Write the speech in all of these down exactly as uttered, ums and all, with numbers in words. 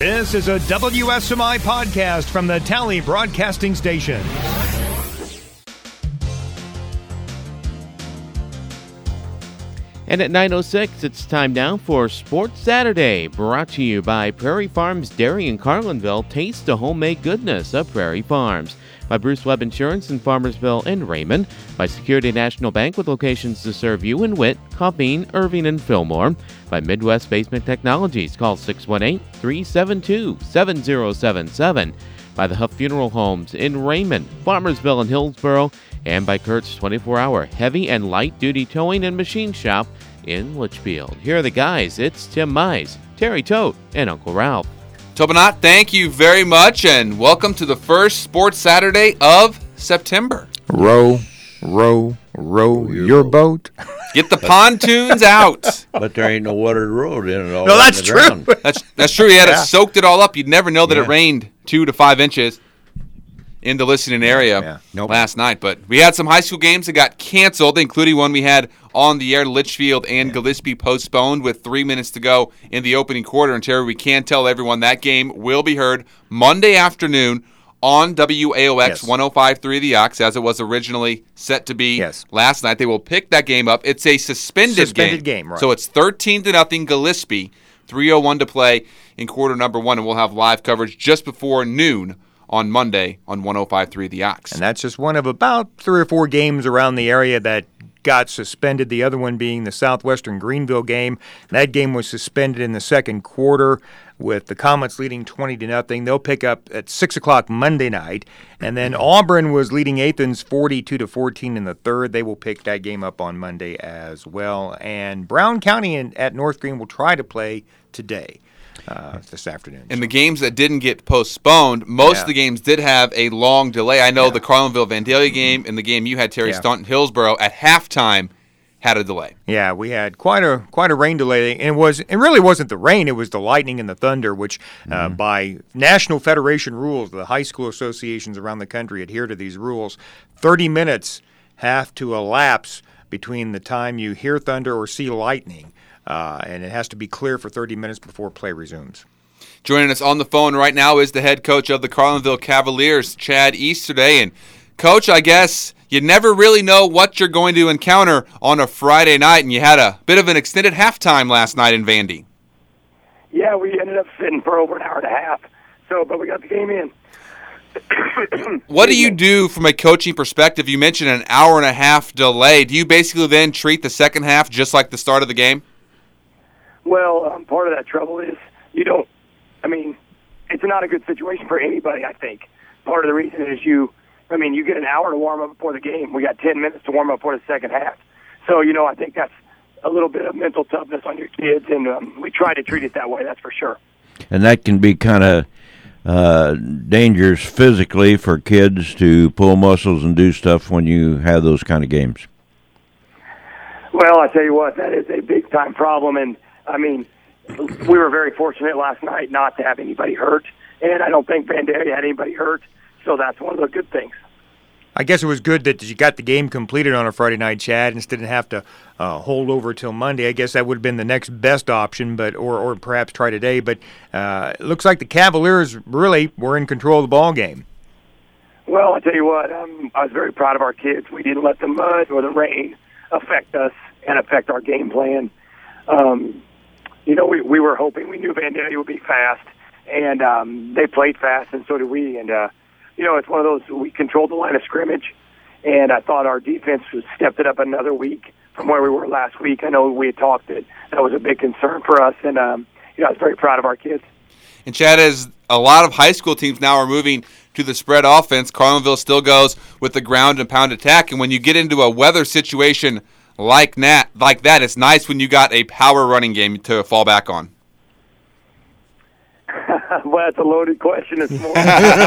This is a W S M I podcast from the Tally Broadcasting Station. And at nine oh six, it's time now for Sports Saturday, brought to you by Prairie Farms Dairy in Carlinville. Taste the homemade goodness of Prairie Farms. By Bruce Webb Insurance in Farmersville and Raymond. By Security National Bank with locations to serve you in Witt, Coffeen, Irving, and Fillmore. By Midwest Basement Technologies. Call six one eight, three seven two, seven zero seven seven. By the Huff Funeral Homes in Raymond, Farmersville, and Hillsboro. And by Kurt's twenty-four hour heavy and light duty towing and machine shop in Litchfield. Here are the guys. It's Tim Mize, Terry Tote, and Uncle Ralph. Tobinat, thank you very much, and welcome to the first Sports Saturday of September. Row, row, row your, your boat. Get the pontoons out. But there ain't no water road in it all. No, that's true. Ground. That's that's true. He had Yeah. it soaked it all up. You'd never know that Yeah. it rained two to five inches in the listening area Yeah. Nope. last night. But we had some high school games that got canceled, including one we had on the air. Litchfield and yeah. Gillespie postponed with three minutes to go in the opening quarter. And Terry, we can tell everyone that game will be heard Monday afternoon on W A O X yes. one oh five point three The Ox, as it was originally set to be yes. last night. They will pick that game up. It's a suspended, suspended game. game right. So it's thirteen to nothing Gillespie, three oh one to play in quarter number one, and we'll have live coverage just before noon on Monday on one oh five point three The Ox. And that's just one of about three or four games around the area that got suspended, the other one being the Southwestern Greenville game. That game was suspended in the second quarter with the Comets leading twenty to nothing. They'll pick up at six o'clock Monday night. And then Auburn was leading Athens forty-two to fourteen in the third. They will pick that game up on Monday as well. And Brown County in, at North Green will try to play today. Uh, this afternoon. And the games that didn't get postponed, most Yeah. of the games did have a long delay. I know Yeah. the Carlinville-Vandalia game and the game you had, Terry, Yeah. Staunton-Hillsboro, at halftime had a delay. Yeah, we had quite a quite a rain delay, and it was it really wasn't the rain; it was the lightning and the thunder, which, uh, Mm-hmm. by National Federation rules, the high school associations around the country adhere to these rules. Thirty minutes have to elapse between the time you hear thunder or see lightning. Uh, and it has to be clear for thirty minutes before play resumes. Joining us on the phone right now is the head coach of the Carlinville Cavaliers, Chad Easterday. And, Coach, I guess you never really know what you're going to encounter on a Friday night, and you had a bit of an extended halftime last night in Vandy. Yeah, we ended up sitting for over an hour and a half, so but we got the game in. What do you do from a coaching perspective? You mentioned an hour and a half delay. Do you basically then treat the second half just like the start of the game? Well, um, part of that trouble is you don't, I mean, it's not a good situation for anybody, I think. Part of the reason is you, I mean, you get an hour to warm up before the game. We got ten minutes to warm up for the second half. So, you know, I think that's a little bit of mental toughness on your kids, and um, we try to treat it that way, that's for sure. And that can be kind of uh, dangerous physically for kids to pull muscles and do stuff when you have those kind of games. Well, I tell you what, that is a big-time problem, and I mean, we were very fortunate last night not to have anybody hurt, and I don't think Vandalia had anybody hurt, so that's one of the good things. I guess it was good that you got the game completed on a Friday night, Chad, instead of have to uh, hold over till Monday. I guess that would have been the next best option, but or, or perhaps try today. But uh, it looks like the Cavaliers really were in control of the ball game. Well, I tell you what, um, I was very proud of our kids. We didn't let the mud or the rain affect us and affect our game plan. Um, you know, we, we were hoping, we knew Vandalia would be fast, and um, they played fast, and so did we. And, uh, you know, it's one of those, we controlled the line of scrimmage, and I thought our defense was stepped it up another week from where we were last week. I know we had talked that that was a big concern for us, and, um, you know, I was very proud of our kids. And, Chad, as a lot of high school teams now are moving to the spread offense, Carlinville still goes with the ground and pound attack, and when you get into a weather situation like that, like that, it's nice when you got a power running game to fall back on. Well, that's a loaded question this morning.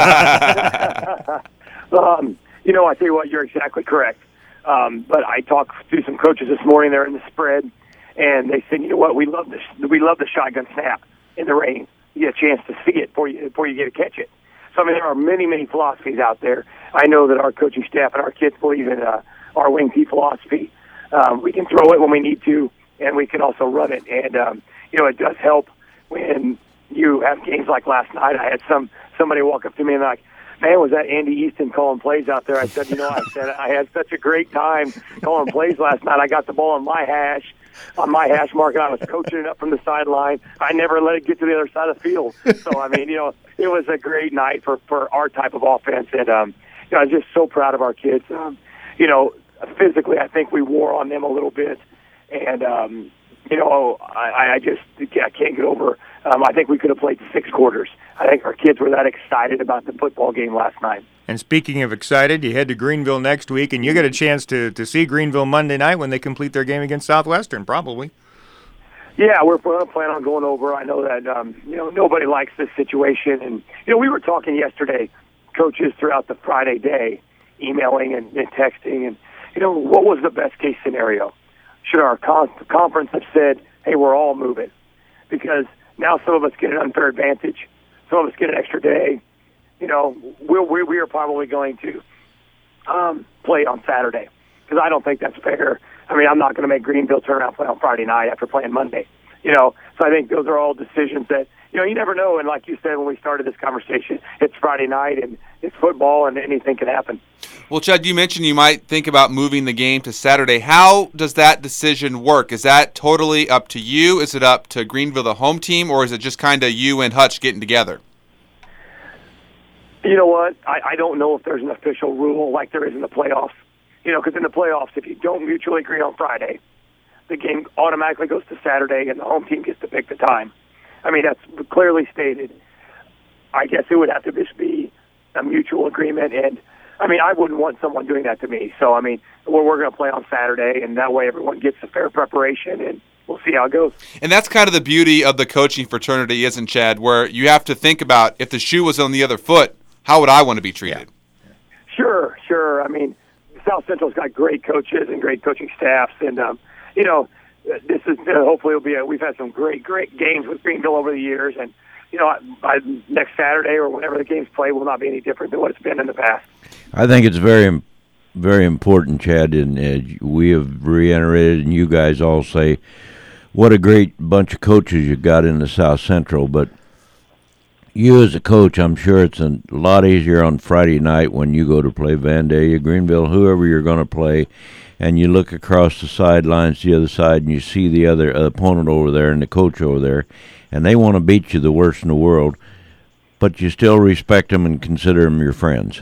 um, you know, I tell you what, you're exactly correct. Um, but I talked to some coaches this morning. They're in the spread, and they said, you know what, we love the we love the shotgun snap in the rain. You get a chance to see it before you before you get to catch it. So I mean, there are many many philosophies out there. I know that our coaching staff and our kids believe in uh, our wing T philosophy. Um, we can throw it when we need to, and we can also run it. And um, you know, it does help when you have games like last night. I had some somebody walk up to me and like, man, was that Andy Easton calling plays out there? I said, you know, I said I had such a great time calling plays last night. I got the ball on my hash, on my hash mark, and I was coaching it up from the sideline. I never let it get to the other side of the field. So, I mean, you know, it was a great night for, for our type of offense. And, um, you know, I'm just so proud of our kids. Um, you know, physically, I think we wore on them a little bit. And, um, you know, I, I just I can't get over. Um, I think we could have played six quarters. I think our kids were that excited about the football game last night. And speaking of excited, you head to Greenville next week, and you get a chance to, to see Greenville Monday night when they complete their game against Southwestern, probably. Yeah, we're planning on going over. I know that, um, you know, nobody likes this situation. And, you know, we were talking yesterday, coaches throughout the Friday day, emailing and, and texting, and, you know, what was the best-case scenario? Should our con- conference have said, hey, we're all moving? Because now some of us get an unfair advantage. Some of us get an extra day. You know, we'll, we we are probably going to um, play on Saturday because I don't think that's fair. I mean, I'm not going to make Greenville turn around and play on Friday night after playing Monday. You know, so I think those are all decisions that, you know, you never know. And like you said when we started this conversation, it's Friday night and it's football and anything can happen. Well, Chad, you mentioned you might think about moving the game to Saturday. How does that decision work? Is that totally up to you? Is it up to Greenville, the home team, or is it just kind of you and Hutch getting together? You know what? I, I don't know if there's an official rule like there is in the playoffs. You know, because in the playoffs, if you don't mutually agree on Friday, the game automatically goes to Saturday, and the home team gets to pick the time. I mean, that's clearly stated. I guess it would have to just be a mutual agreement, and I mean, I wouldn't want someone doing that to me. So, I mean, we're, we're going to play on Saturday, and that way everyone gets a fair preparation, and we'll see how it goes. And that's kind of the beauty of the coaching fraternity, isn't Chad, where you have to think about if the shoe was on the other foot, how would I want to be treated? Yeah. Sure, sure. I mean, South Central's got great coaches and great coaching staffs, and, um, you know, this is uh, hopefully it'll be a, we've had some great, great games with Greenville over the years, and, you know, by next Saturday or whenever the game's played will not be any different than what it's been in the past. I think it's very, very important, Chad, and uh, we have reiterated, and you guys all say, what a great bunch of coaches you got in the South Central. But you as a coach, I'm sure it's a lot easier on Friday night when you go to play Vandalia, Greenville, whoever you're going to play, and you look across the sidelines to the other side and you see the other uh, opponent over there and the coach over there, and they want to beat you the worst in the world, but you still respect them and consider them your friends.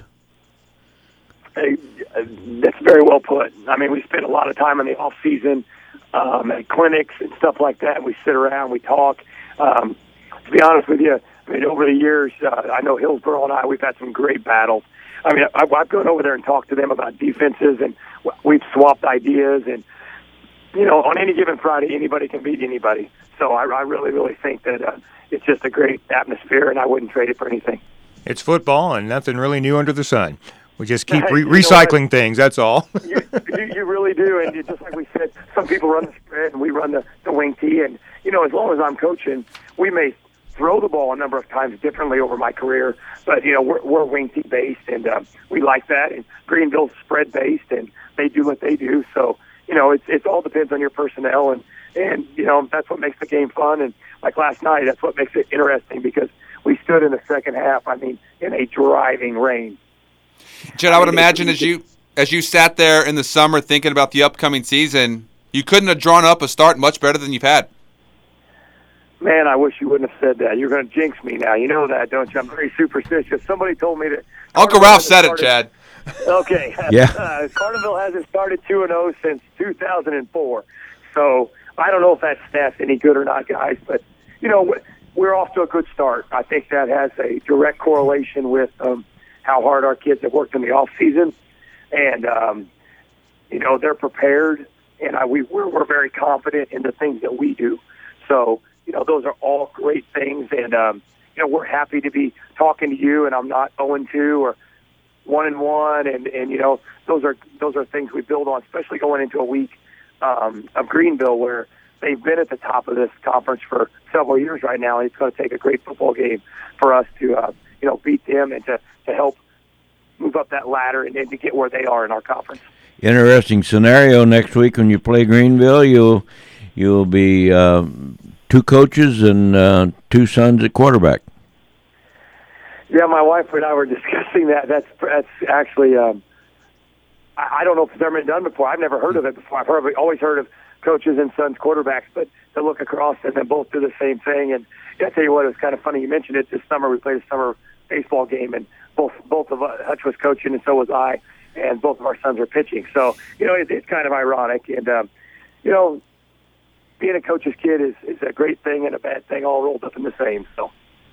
Hey, that's very well put. I mean, we spend a lot of time in the off season um, at clinics and stuff like that. We sit around, we talk. Um, to be honest with you, I mean, over the years, uh, I know Hillsborough and I, we've had some great battles. I mean, I've, I've gone over there and talked to them about defenses, and we've swapped ideas. And, you know, on any given Friday, anybody can beat anybody. So I, I really, really think that uh, it's just a great atmosphere, and I wouldn't trade it for anything. It's football, and nothing really new under the sun. We just keep re- recycling things, that's all. you, you, you really do, and just like we said, some people run the spread, and we run the, the wing tee. And, you know, as long as I'm coaching, we may throw the ball a number of times differently over my career, but, you know, we're, we're wing tee based, and uh, we like that. And Greenville's spread based, and they do what they do. So, you know, it's it all depends on your personnel, and, and, you know, that's what makes the game fun. And like last night, that's what makes it interesting, because we stood in the second half, I mean, in a driving rain. Chad, I would imagine as you as you sat there in the summer thinking about the upcoming season, you couldn't have drawn up a start much better than you've had. Man, I wish you wouldn't have said that. You're going to jinx me now. You know that, don't you? I'm very superstitious. Somebody told me that. Uncle Ralph said it, Chad. Okay. Yeah. Uh, Carterville hasn't started two and oh since two thousand four. So I don't know if that stat's any good or not, guys. But, you know, we're off to a good start. I think that has a direct correlation with um, how hard our kids have worked in the off season, and um, you know, they're prepared, and I, we we're, we're very confident in the things that we do. So, you know, those are all great things, and um, you know, we're happy to be talking to you. And I'm not oh and two or one and one, and and you know, those are those are things we build on, especially going into a week um, of Greenville where they've been at the top of this conference for several years right now, and it's going to take a great football game for us to uh, you know, beat them and to to help move up that ladder and, and to get where they are in our conference. Interesting scenario next week when you play Greenville. You'll you'll be uh, two coaches and uh, two sons at quarterback. Yeah, my wife and I were discussing that. That's that's actually, um, I, I don't know if it's ever been done before. I've never heard of it before. I've heard, always heard of coaches and sons quarterbacks, but to look across and then both do the same thing. And yeah, I tell you what, it was kind of funny. You mentioned it this summer. We played a summer baseball game, and both both of us, Hutch was coaching, and so was I, and both of our sons were pitching. So you know, it, it's kind of ironic. And um, you know, being a coach's kid is is a great thing and a bad thing all rolled up in the same. So.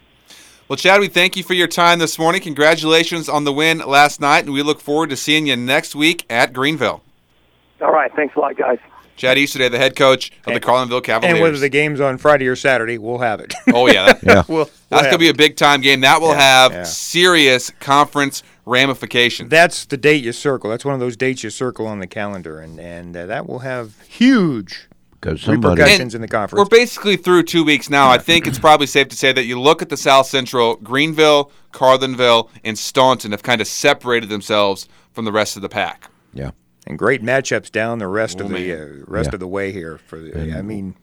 Well, Chad, we thank you for your time this morning. Congratulations on the win last night, and we look forward to seeing you next week at Greenville. All right. Thanks a lot, guys. Chad Easterday, the head coach of the Carlinville Cavaliers. And whether the game's on Friday or Saturday, we'll have it. Oh, yeah. That, yeah. we'll, we'll That's going to be a big-time game. That will yeah, have yeah. serious conference ramifications. That's the date you circle. That's one of those dates you circle on the calendar, and, and uh, that will have huge repercussions in the conference. We're basically through two weeks now. I think it's probably safe to say that you look at the South Central, Greenville, Carlinville, and Staunton have kind of separated themselves from the rest of the pack. Yeah. And great matchups down the rest Oh, of the uh, rest yeah. of the way here. For the, I mean,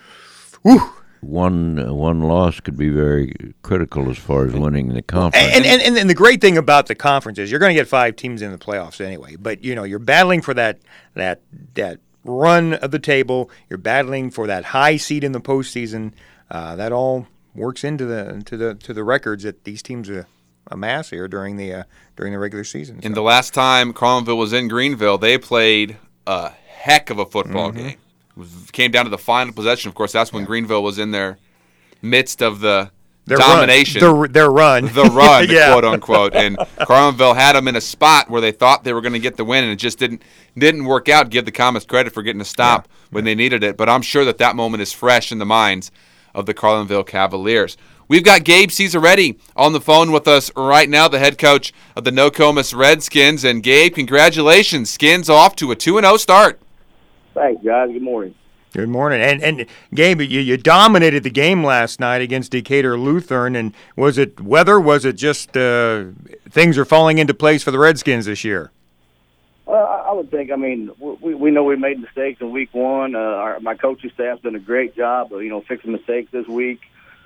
whew. One uh, one loss could be very critical as far as winning the conference. And, and, and, and the great thing about the conference is you're going to get five teams in the playoffs anyway. But you know you're battling for that that that run of the table. You're battling for that high seed in the postseason. Uh, that all works into the to the to the records that these teams uh, amass here during the uh, during the regular season. And the last time Carlinville was in Greenville, they played a heck of a football mm-hmm. game. It was, came down to the final possession. Of course, that's when yeah. Greenville was in their midst of the their domination. Run. Their, their run. The run, yeah. quote unquote. And Carlinville had them in a spot where they thought they were going to get the win, and it just didn't didn't work out. Give the Comets credit for getting a stop yeah. when they needed it. But I'm sure that that moment is fresh in the minds of the Carlinville Cavaliers. We've got Gabe Cesaretti on the phone with us right now, the head coach of the Nokomis Redskins. And Gabe, congratulations. Skins off to a two and oh start. Thanks, guys. Good morning. Good morning. And, and Gabe, you, you dominated the game last night against Decatur Lutheran. And was it weather? Was it just uh, things are falling into place for the Redskins this year? Well, I would think, I mean, we, we know we made mistakes in week one. Uh, our, my coaching staff's done a great job of, you know, fixing mistakes this week.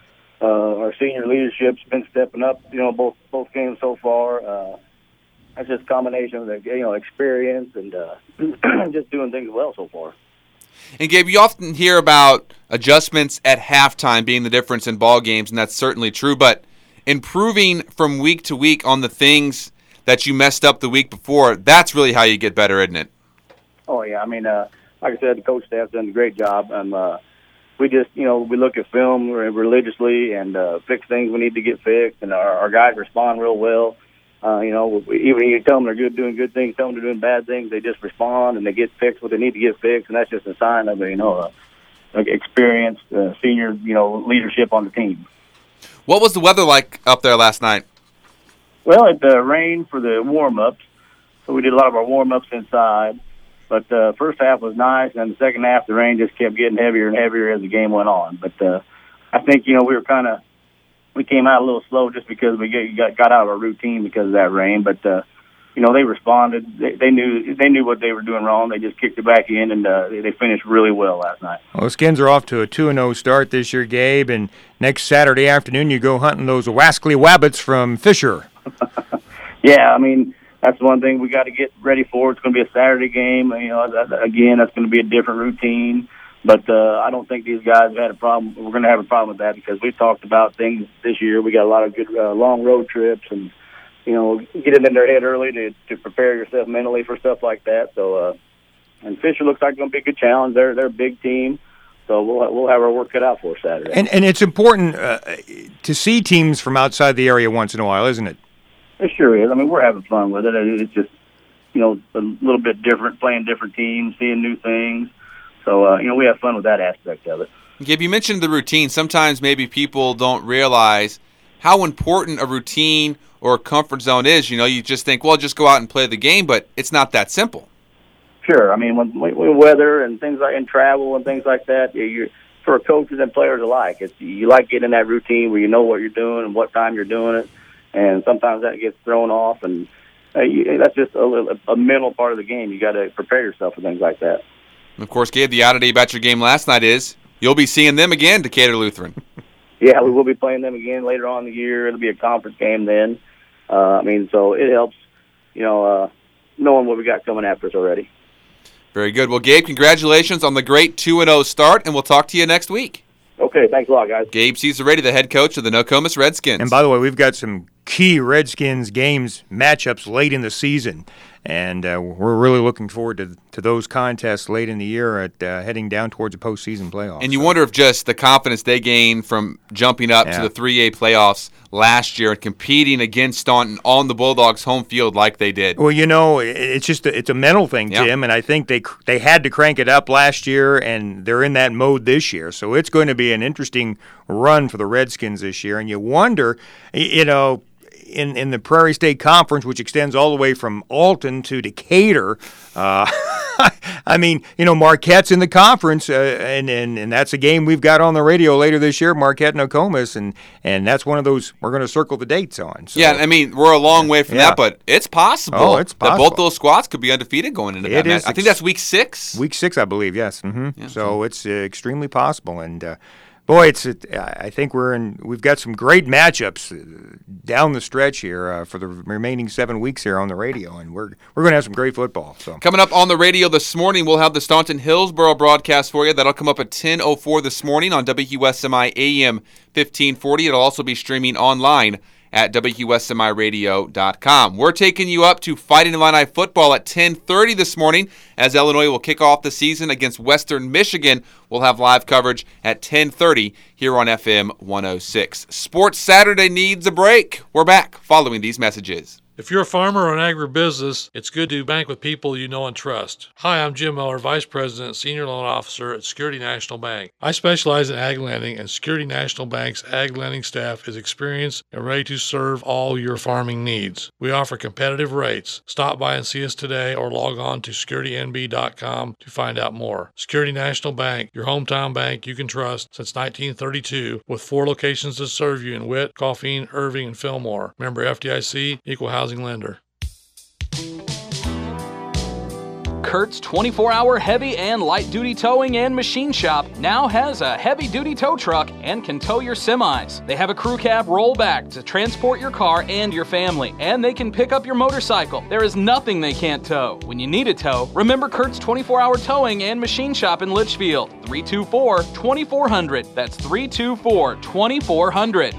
Uh, our senior leadership's been stepping up, you know, both both games so far. Uh, that's just a combination of the, you know, experience and uh, just doing things well so far. And Gabe, you often hear about adjustments at halftime being the difference in ball games, and that's certainly true. But improving from week to week on the things that you messed up the week before, that's really how you get better, isn't it? Oh yeah, I mean, uh, like I said, the coach staff's done a great job, and uh, we just, you know, we look at film religiously and uh, fix things we need to get fixed, and our, our guys respond real well. Uh, you know, we, even when you tell them they're good, doing good things, tell them they're doing bad things, they just respond and they get fixed what they need to get fixed, and that's just a sign of, you know, uh, like experienced uh, senior, you know, leadership on the team. What was the weather like up there last night? Well, it uh, rained for the warm-ups, so we did a lot of our warm-ups inside. But the uh, first half was nice, and the second half, the rain just kept getting heavier and heavier as the game went on. But uh, I think, you know, we were kind of – we came out a little slow just because we get, got, got out of our routine because of that rain. But, uh, you know, they responded. They, they knew they knew what they were doing wrong. They just kicked it back in, and uh, they, they finished really well last night. Well, the Skins are off to a two and oh start this year, Gabe, and next Saturday afternoon you go hunting those Wascally Wabbits from Fisher. Yeah, I mean – that's one thing we got to get ready for. It's going to be a Saturday game. You know, again, that's going to be a different routine. But uh, I don't think these guys have had a problem. We're going to have a problem with that because we've talked about things this year. We got a lot of good uh, long road trips, and you know, get it in their head early to to prepare yourself mentally for stuff like that. So, uh, and Fisher looks like it's going to be a good challenge. They're they're a big team. So we'll we'll have our work cut out for us Saturday. And and it's important uh, to see teams from outside the area once in a while, isn't it? It sure is. I mean, we're having fun with it. It's just, you know, a little bit different, playing different teams, seeing new things. So, uh, you know, we have fun with that aspect of it. Gabe, you mentioned the routine. Sometimes maybe people don't realize how important a routine or a comfort zone is. You know, you just think, well, just go out and play the game, but it's not that simple. Sure. I mean, when, when weather and things like and travel and things like that, you're, for coaches and players alike, it's, you like getting in that routine where you know what you're doing and what time you're doing it. And sometimes that gets thrown off, and uh, you, that's just a, a mental part of the game. You got to prepare yourself for things like that. And of course, Gabe, the oddity about your game last night is you'll be seeing them again, Decatur Lutheran. Yeah, we will be playing them again later on in the year. It'll be a conference game then. Uh, I mean, so it helps, you know, uh, knowing what we got coming after us already. Very good. Well, Gabe, congratulations on the great two and oh start, and we'll talk to you next week. Okay, thanks a lot, guys. Gabe Cesaredi, the head coach of the Nokomis Redskins. And by the way, we've got some key Redskins games, matchups late in the season, and uh, we're really looking forward to to those contests late in the year at uh, heading down towards the postseason playoffs. And you wonder if just the confidence they gained from jumping up yeah. to the three A playoffs last year and competing against Staunton on the Bulldogs' home field like they did. Well, you know, it's just a, it's a mental thing, yeah. Jim, and I think they they had to crank it up last year, and they're in that mode this year. So it's going to be an interesting run for the Redskins this year. And you wonder, you know, in, in the Prairie State Conference, which extends all the way from Alton to Decatur, uh, I mean, you know, Marquette's in the conference, uh, and, and and that's a game we've got on the radio later this year, Marquette Nokomis, and and that's one of those we're going to circle the dates on. So. Yeah, I mean, we're a long way from yeah. that, but it's possible, oh, it's possible that both those squads could be undefeated going into it that match. Is I think that's week six. Week six, I believe, yes. Mm-hmm. Yeah, so, so it's uh, extremely possible, and uh, boy, it's. It, I think we're in. We've got some great matchups down the stretch here uh, for the remaining seven weeks here on the radio, and we're we're going to have some great football. So coming up on the radio this morning, we'll have the Staunton Hillsboro broadcast for you. That'll come up at ten oh four this morning on W Q S M I A M fifteen forty. It'll also be streaming online at W Q S M I radio dot com. We're taking you up to Fighting Illini football at ten thirty this morning as Illinois will kick off the season against Western Michigan. We'll have live coverage at ten thirty here on F M one oh six. Sports Saturday needs a break. We're back following these messages. If you're a farmer or an agribusiness, it's good to bank with people you know and trust. Hi, I'm Jim Miller, Vice President and Senior Loan Officer at Security National Bank. I specialize in ag lending, and Security National Bank's ag lending staff is experienced and ready to serve all your farming needs. We offer competitive rates. Stop by and see us today or log on to security n b dot com to find out more. Security National Bank, your hometown bank you can trust since nineteen thirty-two, with four locations to serve you in Witt, Coffeen, Irving, and Fillmore. Member F D I C, Equal Housing Lender. Kurt's twenty-four hour heavy and light duty towing and machine shop now has a heavy duty tow truck and can tow your semis. They have a crew cab rollback to transport your car and your family, and they can pick up your motorcycle. There is nothing they can't tow. When you need a tow, remember Kurt's twenty-four hour towing and machine shop in Litchfield. three two four, two four zero zero. That's three two four, two four zero zero.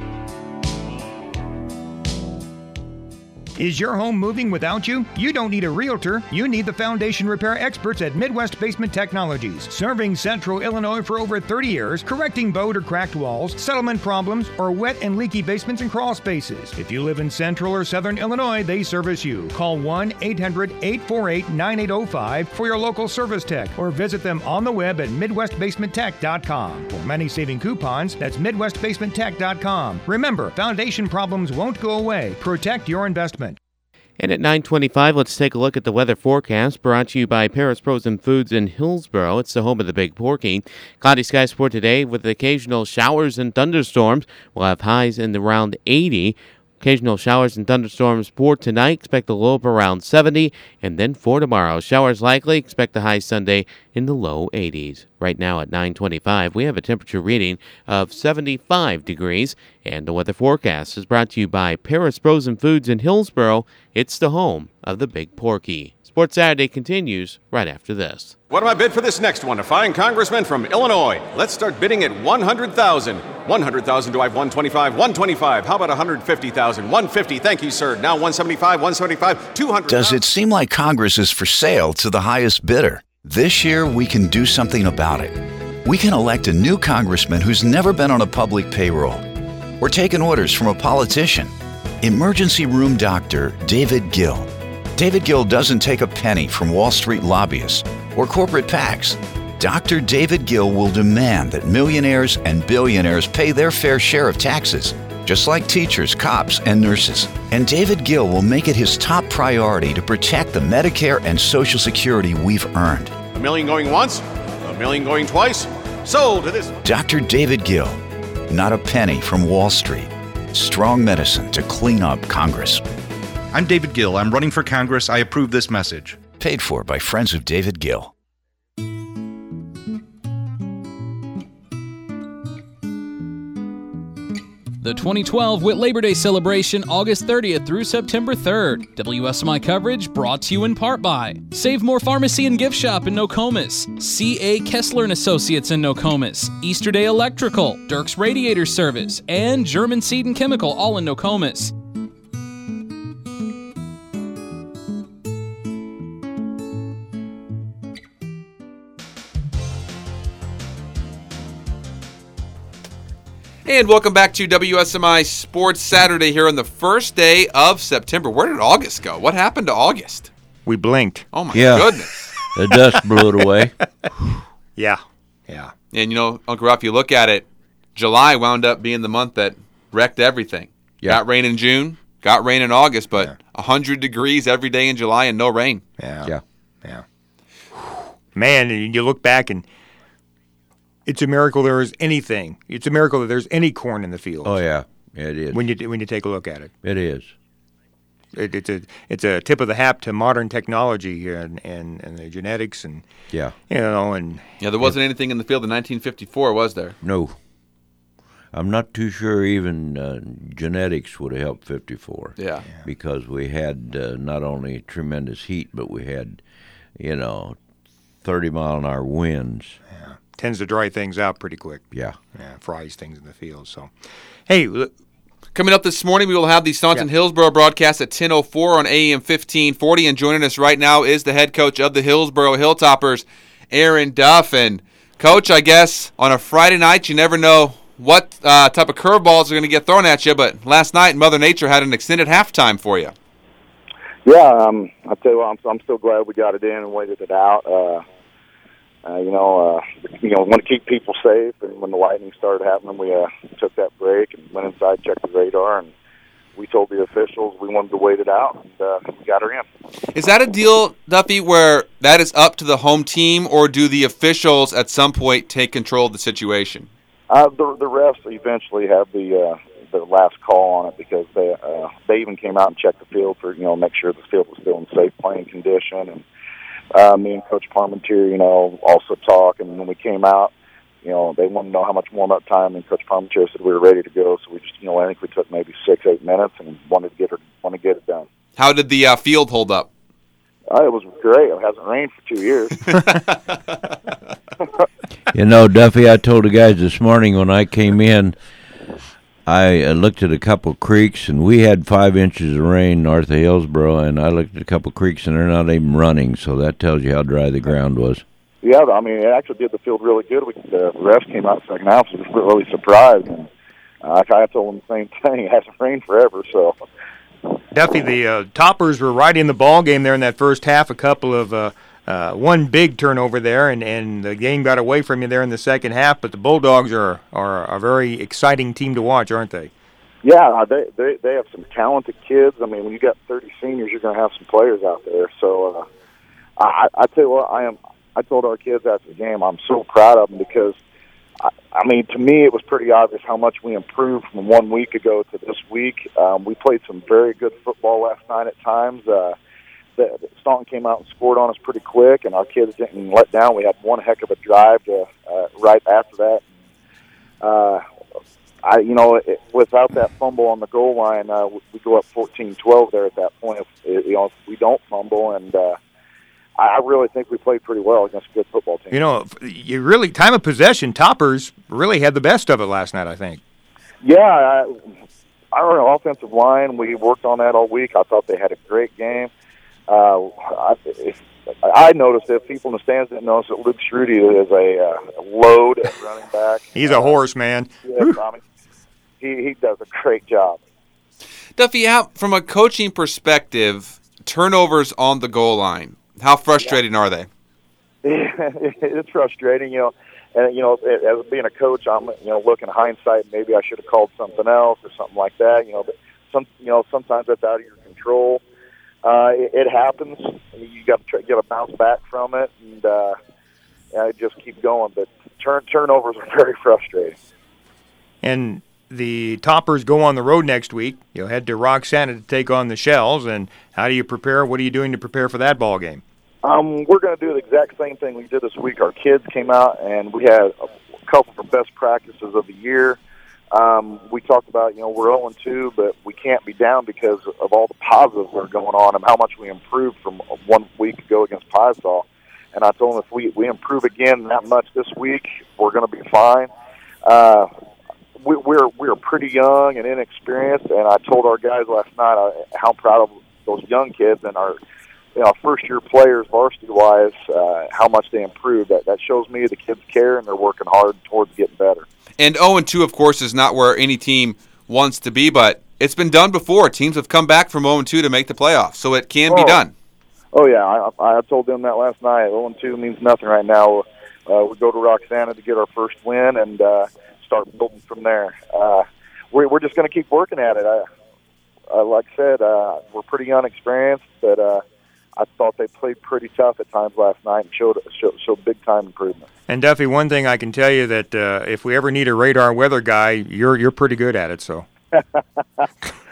Is your home moving without you? You don't need a realtor. You need the foundation repair experts at Midwest Basement Technologies. Serving Central Illinois for over thirty years, correcting bowed or cracked walls, settlement problems, or wet and leaky basements and crawl spaces. If you live in Central or Southern Illinois, they service you. Call one eight hundred, eight four eight, nine eight zero five for your local service tech, or visit them on the web at midwest basement tech dot com. For many saving coupons, that's midwest basement tech dot com. Remember, foundation problems won't go away. Protect your investment. And at nine twenty-five, let's take a look at the weather forecast brought to you by Paris Frozen Foods in Hillsboro. It's the home of the Big Porky. Cloudy skies for today with occasional showers and thunderstorms. We'll have highs in around eighty. Occasional showers and thunderstorms for tonight. Expect a low of around seventy. And then for tomorrow, showers likely. Expect a high Sunday in the low eighties. Right now at nine twenty-five, we have a temperature reading of seventy-five degrees. And the weather forecast is brought to you by Paris Frozen Foods in Hillsboro. It's the home of the Big Porky. Sports Saturday continues right after this. What do I bid for this next one? A fine congressman from Illinois. Let's start bidding at one hundred thousand dollars. one hundred thousand dollars. Do I have one twenty-five? one twenty-five. How about one hundred fifty thousand dollars? one hundred fifty. Thank you, sir. Now one seventy-five, one seventy-five, two hundred. Does it seem like Congress is for sale to the highest bidder? This year, we can do something about it. We can elect a new congressman who's never been on a public payroll. We're taking orders from a politician. Emergency room doctor David Gill. David Gill doesn't take a penny from Wall Street lobbyists or corporate PACs. Doctor David Gill will demand that millionaires and billionaires pay their fair share of taxes, just like teachers, cops, and nurses. And David Gill will make it his top priority to protect the Medicare and Social Security we've earned. A million going once, a million going twice. Sold to this. Doctor David Gill, not a penny from Wall Street. Strong medicine to clean up Congress. I'm David Gill. I'm running for Congress. I approve this message. Paid for by Friends of David Gill. The twenty twelve Whit Labor Day celebration August thirtieth through September third. W S M I coverage brought to you in part by Save More Pharmacy and Gift Shop in Nokomis, C A Kessler and Associates in Nokomis, Easterday Electrical, Dirk's Radiator Service, and German Seed and Chemical, all in Nokomis. And welcome back to W S M I Sports Saturday here on the first day of September. Where did August go? What happened to August? We blinked. Oh, my Yeah. goodness. The dust blew it away. Yeah, yeah. And, you know, Uncle Ralph, you look at it, July wound up being the month that wrecked everything. Yeah. Got rain in June, got rain in August, but yeah. one hundred degrees every day in July and no rain. Yeah. Yeah. Yeah. Man, and you look back and it's a miracle there is anything. It's a miracle that there's any corn in the fields. Oh, yeah. Yeah, it is. When you when you take a look at it. It is. It, it's a it's a tip of the hat to modern technology here and, and, and the genetics and Yeah. you know and Yeah, there wasn't anything in the field in nineteen fifty-four, was there? No. I'm not too sure even uh, genetics would have helped fifty-four. Yeah. Yeah. Because we had uh, not only tremendous heat, but we had, you know, thirty mile an hour winds. Yeah. Tends to dry things out pretty quick. Yeah. Yeah, fries things in the field. So, hey, look, coming up this morning, we will have the Staunton Yeah. Hillsboro broadcast at ten oh four on A M fifteen forty. And joining us right now is the head coach of the Hillsboro Hilltoppers, Aaron Duff. And, Coach, I guess on a Friday night, you never know what uh, type of curveballs are going to get thrown at you. But last night, Mother Nature had an extended halftime for you. Yeah, um, I'll tell you what, I'm, I'm still glad we got it in and waited it out. Uh, uh, you know, uh, you know, want to keep people safe, and when the lightning started happening, we uh, took that break and went inside, checked the radar, and we told the officials we wanted to wait it out, and uh, we got her in. Is that a deal, Duffy, where that is up to the home team, or do the officials at some point take control of the situation? Uh, the, the refs eventually have the uh, the last call on it because they uh, they even came out and checked the field for, you know, make sure the field was still in safe playing condition. And uh, me and Coach Parmentier, you know, also talk. And when we came out, you know, they wanted to know how much warm-up time, and Coach Parmentier said we were ready to go. So we just, you know, I think we took maybe six, eight minutes and wanted to get her, want to get it done. How did the uh, field hold up? Uh, it was great. It hasn't rained for two years. You know, Duffy, I told the guys this morning when I came in, I uh, looked at a couple creeks, and we had five inches of rain north of Hillsboro, and I looked at a couple creeks, and they're not even running, so that tells you how dry the ground was. Yeah, I mean, it actually did the field really good. We, the refs came out second half, so we were really surprised. And uh, I told them the same thing. It hasn't rained forever, so. Duffy, the uh, Toppers were right in the ball game there in that first half. A couple of uh, uh, one big turnover there, and, and the game got away from you there in the second half. But the Bulldogs are are a very exciting team to watch, aren't they? Yeah, they they they have some talented kids. I mean, when you got thirty seniors, you're going to have some players out there. So uh, I, I tell you what, I am. I told our kids after the game, I'm so proud of them because. I, I mean, to me, it was pretty obvious how much we improved from one week ago to this week. Um, we played some very good football last night at times. Uh, the, the Staunton came out and scored on us pretty quick, and our kids didn't let down. We had one heck of a drive to, uh, right after that. Uh, I, you know, it, without that fumble on the goal line, uh, we, we go up fourteen twelve there at that point. If, you know, if we don't fumble, and uh, I really think we played pretty well against a good football team. You know, you really time of possession, Toppers really had the best of it last night, I think. Yeah, I, our offensive line, we worked on that all week. I thought they had a great game. Uh, I, if, I noticed that people in the stands didn't notice that Luke Schrudy is a uh, load at running back. He's a horse, man. Yeah, I mean, he, he does a great job. Duffy, how, from a coaching perspective, turnovers on the goal line, how frustrating yeah. are they? It's frustrating, you know. And you know, as being a coach, I'm you know looking at hindsight. Maybe I should have called something else or something like that. You know, but some you know sometimes that's out of your control. Uh, it, it happens. You got to try, you got to bounce back from it, and uh, yeah, just keep going. But turn turnovers are very frustrating. And the Toppers go on the road next week. You'll head to Roxana to take on the Shells. And how do you prepare? What are you doing to prepare for that ball game? Um, we're going to do the exact same thing we did this week. Our kids came out, and we had a couple of our best practices of the year. Um, we talked about, you know, we're oh and two, but we can't be down because of all the positives that are going on and how much we improved from one week ago against Piesaw. And I told them if we, we improve again that much this week, we're going to be fine. Uh, we, we're we're pretty young and inexperienced, and I told our guys last night uh, how proud of those young kids and our you know, first-year players, varsity-wise, uh, how much they improved. That that shows me the kids care and they're working hard towards getting better. And oh and two, of course, is not where any team wants to be, but it's been done before. Teams have come back from oh and two to make the playoffs, so it can oh. be done. Oh, yeah. I, I told them that last night. oh and two means nothing right now. Uh, we go to Roxana to get our first win and uh, start building from there. Uh, we're, we're just going to keep working at it. I, uh, like I said, uh, we're pretty inexperienced, but uh, I thought they played pretty tough at times last night and showed showed, showed big-time improvement. And, Duffy, one thing I can tell you that uh, if we ever need a radar weather guy, you're you're pretty good at it, so. uh,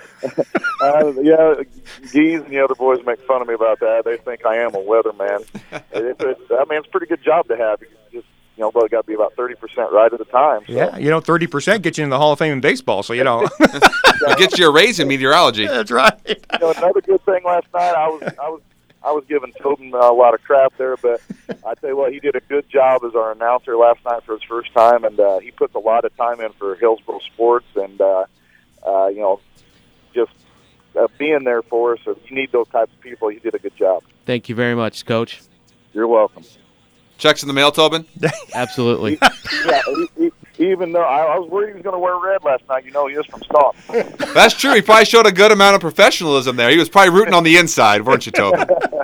yeah, Geese and the other boys make fun of me about that. They think I am a weatherman. it, it, I mean, it's a pretty good job to have. You just, you know, well, it got to be about thirty percent right at a time. So. Yeah, you know, thirty percent gets you in the Hall of Fame in baseball, so, you know. It gets you a raise in meteorology. Yeah, that's right. You know, another good thing last night, I was I was I was giving Tobin a lot of crap there, but I tell you what, he did a good job as our announcer last night for his first time, and uh, he puts a lot of time in for Hillsboro sports, and uh, uh, you know, just uh, being there for us. So you need those types of people. He did a good job. Thank you very much, Coach. You're welcome. Checks in the mail, Tobin? Absolutely. Yeah, he, he, even though I, I was worried he was going to wear red last night, you know, he is from Staunton. That's true. He probably showed a good amount of professionalism there. He was probably rooting on the inside, weren't you, Tobin?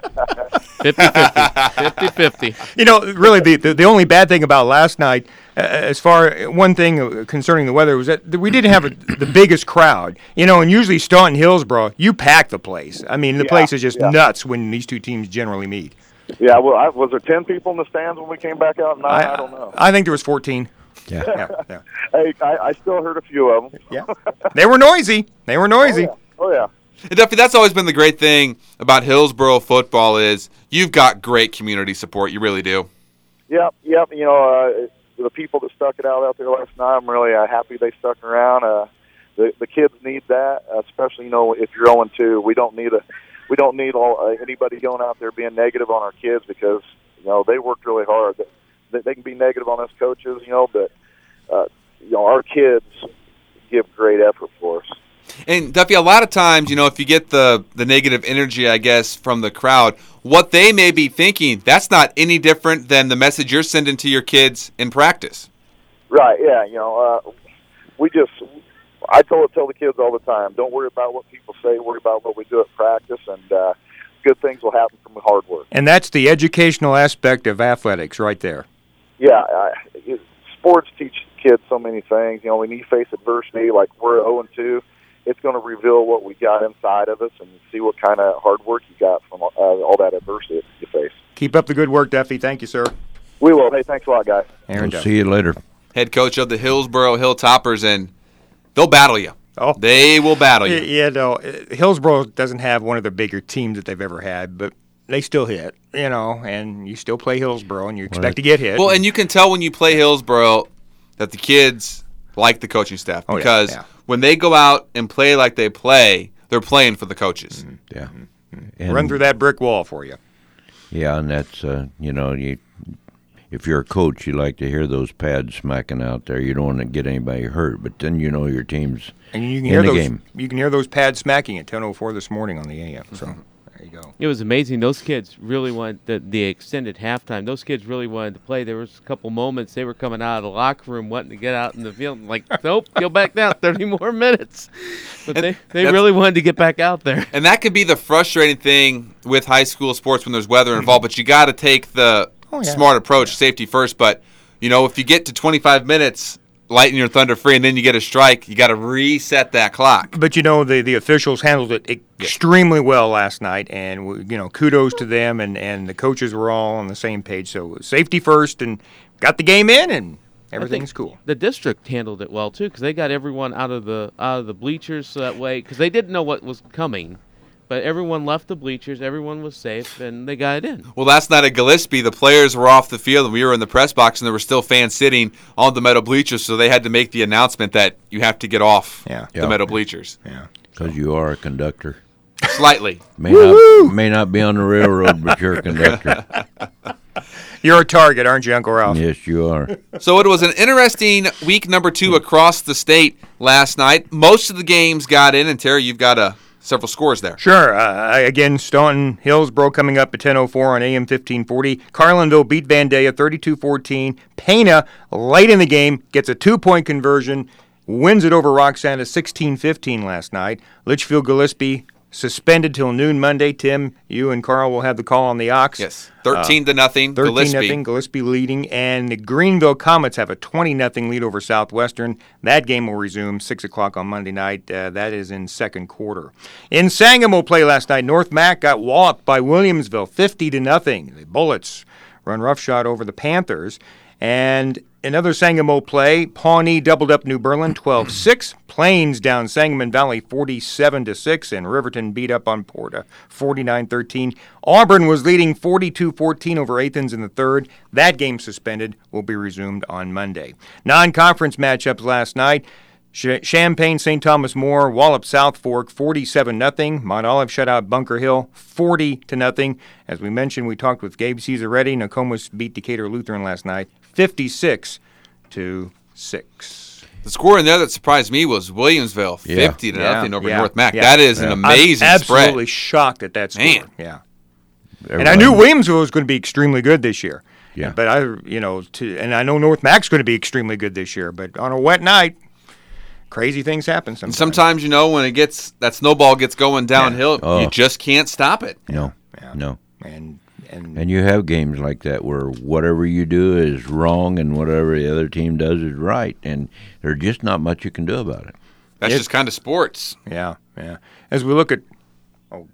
fifty-fifty. fifty-fifty. You know, really, the, the, the only bad thing about last night, uh, as far one thing concerning the weather, was that we didn't have a, the biggest crowd. You know, and usually Staunton Hillsboro, you pack the place. I mean, the Yeah, place is just yeah. nuts when these two teams generally meet. Yeah, well, I, was there ten people in the stands when we came back out? Nine? I, I don't know. I think there was fourteen. Yeah. yeah, yeah. Hey, I, I still heard a few of them. Yeah. They were noisy. They were noisy. Oh, yeah. And Duffy, that's always been the great thing about Hillsboro football is you've got great community support. You really do. Yep, yep. You know, uh, the people that stuck it out out there last night, I'm really uh, happy they stuck around. Uh, the the kids need that, especially, you know, if you're oh and two. We don't need a we don't need all uh, anybody going out there being negative on our kids because you know they worked really hard. They, they can be negative on us coaches, you know, but uh, you know our kids give great effort for us. And Duffy, a lot of times, you know, if you get the, the negative energy, I guess, from the crowd, what they may be thinking, that's not any different than the message you're sending to your kids in practice. Right, yeah, you know, uh, we just, I told tell the kids all the time, don't worry about what people say, worry about what we do at practice, and uh, good things will happen from hard work. And that's the educational aspect of athletics right there. Yeah, I, it, sports teach kids so many things. You know, when you face adversity, like we're oh and two, it's going to reveal what we got inside of us and see what kind of hard work you got from uh, all that adversity you face. Keep up the good work, Duffy. Thank you, sir. We will. Hey, thanks a lot, guys. Aaron, We'll see you later. Head coach of the Hillsboro Hilltoppers, and they'll battle you. Oh, they will battle you. Yeah, no, Hillsboro doesn't have one of the bigger teams that they've ever had, but they still hit, you know, and you still play Hillsboro, and you expect Right. to get hit. Well, and you can tell when you play Hillsboro that the kids like the coaching staff Oh, yeah, because yeah. when they go out and play like they play, they're playing for the coaches. Mm-hmm. Yeah. And run through that brick wall for you. Yeah, and that's, uh, you know, you if you're a coach, you like to hear those pads smacking out there. You don't want to get anybody hurt, but then you know your team's And you can in hear the those, game. You can hear those pads smacking at ten oh four this morning on the A M. So there you go. It was amazing. Those kids really wanted the, the extended halftime. Those kids really wanted to play. There was a couple moments they were coming out of the locker room wanting to get out in the field. I'm like, nope, go back down. thirty more minutes. But they, they that's- really wanted to get back out there. And that could be the frustrating thing with high school sports when there's weather involved, but you got to take the Oh, yeah. smart approach, safety first. But, you know, if you get to twenty-five minutes, lighten your thunder free, and then you get a strike, you got to reset that clock. But, you know, the, the officials handled it extremely well last night, and, you know, kudos to them, and, and the coaches were all on the same page. So safety first, and got the game in, and everything's cool. The district handled it well, too, because they got everyone out of the out of the bleachers so that way, because they didn't know what was coming. But everyone left the bleachers. Everyone was safe, and they got it in. Well, last night at Gillespie, the players were off the field, and we were in the press box, and there were still fans sitting on the metal bleachers, so they had to make the announcement that you have to get off yeah. the yeah. metal bleachers. Yeah, because you are a conductor. Slightly. may not may not be on the railroad, but you're a conductor. You're a target, aren't you, Uncle Ralph? Yes, you are. So it was an interesting week number two across the state last night. Most of the games got in, and Terry, you've got a. Several scores there. Sure. Uh, again, Staunton Hillsboro coming up at ten oh four on A M fifteen forty. Carlinville beat Vandalia thirty-two fourteen. Pana, late in the game, gets a two-point conversion, wins it over Roxana sixteen fifteen last night. Litchfield Gillespie suspended till noon Monday. Tim, you and Carl will have the call on the Ox. Yes, thirteen to nothing. Thirteen Gillespie. nothing. Gillespie leading, and the Greenville Comets have a twenty nothing lead over Southwestern. That game will resume six o'clock on Monday night. Uh, that is in second quarter. In Sangamo play last night, North Mac got walloped by Williamsville, fifty to nothing. The Bullets run roughshod over the Panthers, and another Sangamo play, Pawnee doubled up New Berlin twelve six. Plains down Sangamon Valley forty-seven to six, and Riverton beat up on Porta forty-nine thirteen. Auburn was leading forty-two fourteen over Athens in the third. That game suspended, will be resumed on Monday. Non-conference matchups last night. Ch- Champaign Saint Thomas More walloped South Fork forty-seven nothing. Mount Olive shut out Bunker Hill forty to nothing. As we mentioned, we talked with Gabe Caesar already. Nokomis beat Decatur Lutheran last night fifty-six to six. The score in there that surprised me was Williamsville, Yeah. fifty to Yeah, nothing over yeah, North Mac. yeah. That is an Yeah. amazing I'm spread. absolutely shocked at that score. Man. Yeah. Everybody, And I knew Williamsville was going to be extremely good this year. Yeah. But I, you know, to, and I know North Mac's going to be extremely good this year. But on a wet night, crazy things happen And sometimes. sometimes, you know, when it gets that snowball gets going downhill, Oh. you just can't stop it. No, Yeah. no. And and And you have games like that where whatever you do is wrong and whatever the other team does is right, and there's just not much you can do about it. That's It- just kind of sports. yeah, yeah. As we look at oh,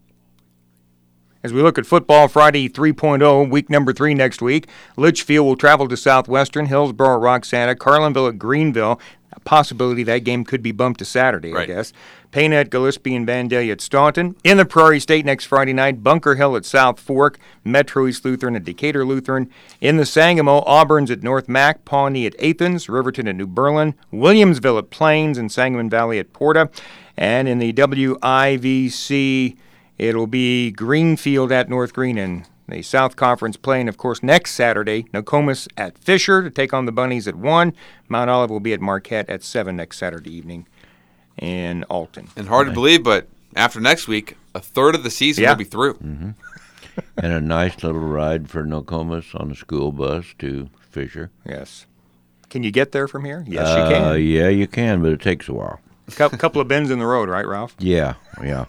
as we look at football Friday three point oh, week number three next week, Litchfield will travel to Southwestern, Hillsboro at Roxana, Carlinville at Greenville. A possibility that game could be bumped to Saturday, I Right. guess. Pana at Gillespie and Vandalia at Staunton. In the Prairie State next Friday night, Bunker Hill at South Fork, Metro East Lutheran at Decatur Lutheran. In the Sangamo, Auburn's at North Mac, Pawnee at Athens, Riverton at New Berlin, Williamsville at Plains, and Sangamon Valley at Porta. And in the W I V C, it'll be Greenfield at North Green, and the South Conference playing, of course, next Saturday. Nokomis at Fisher to take on the Bunnies at one. Mount Olive will be at Marquette at seven next Saturday evening in Alton. And hard to believe, but after next week, a third of the season Yeah. will be through. Mm-hmm. And a nice little ride for Nokomis on the school bus to Fisher. Yes. Can you get there from here? Yes, Uh, you can. Yeah, you can, but it takes a while. A cou- couple of bends in the road, right, Ralph? Yeah, yeah.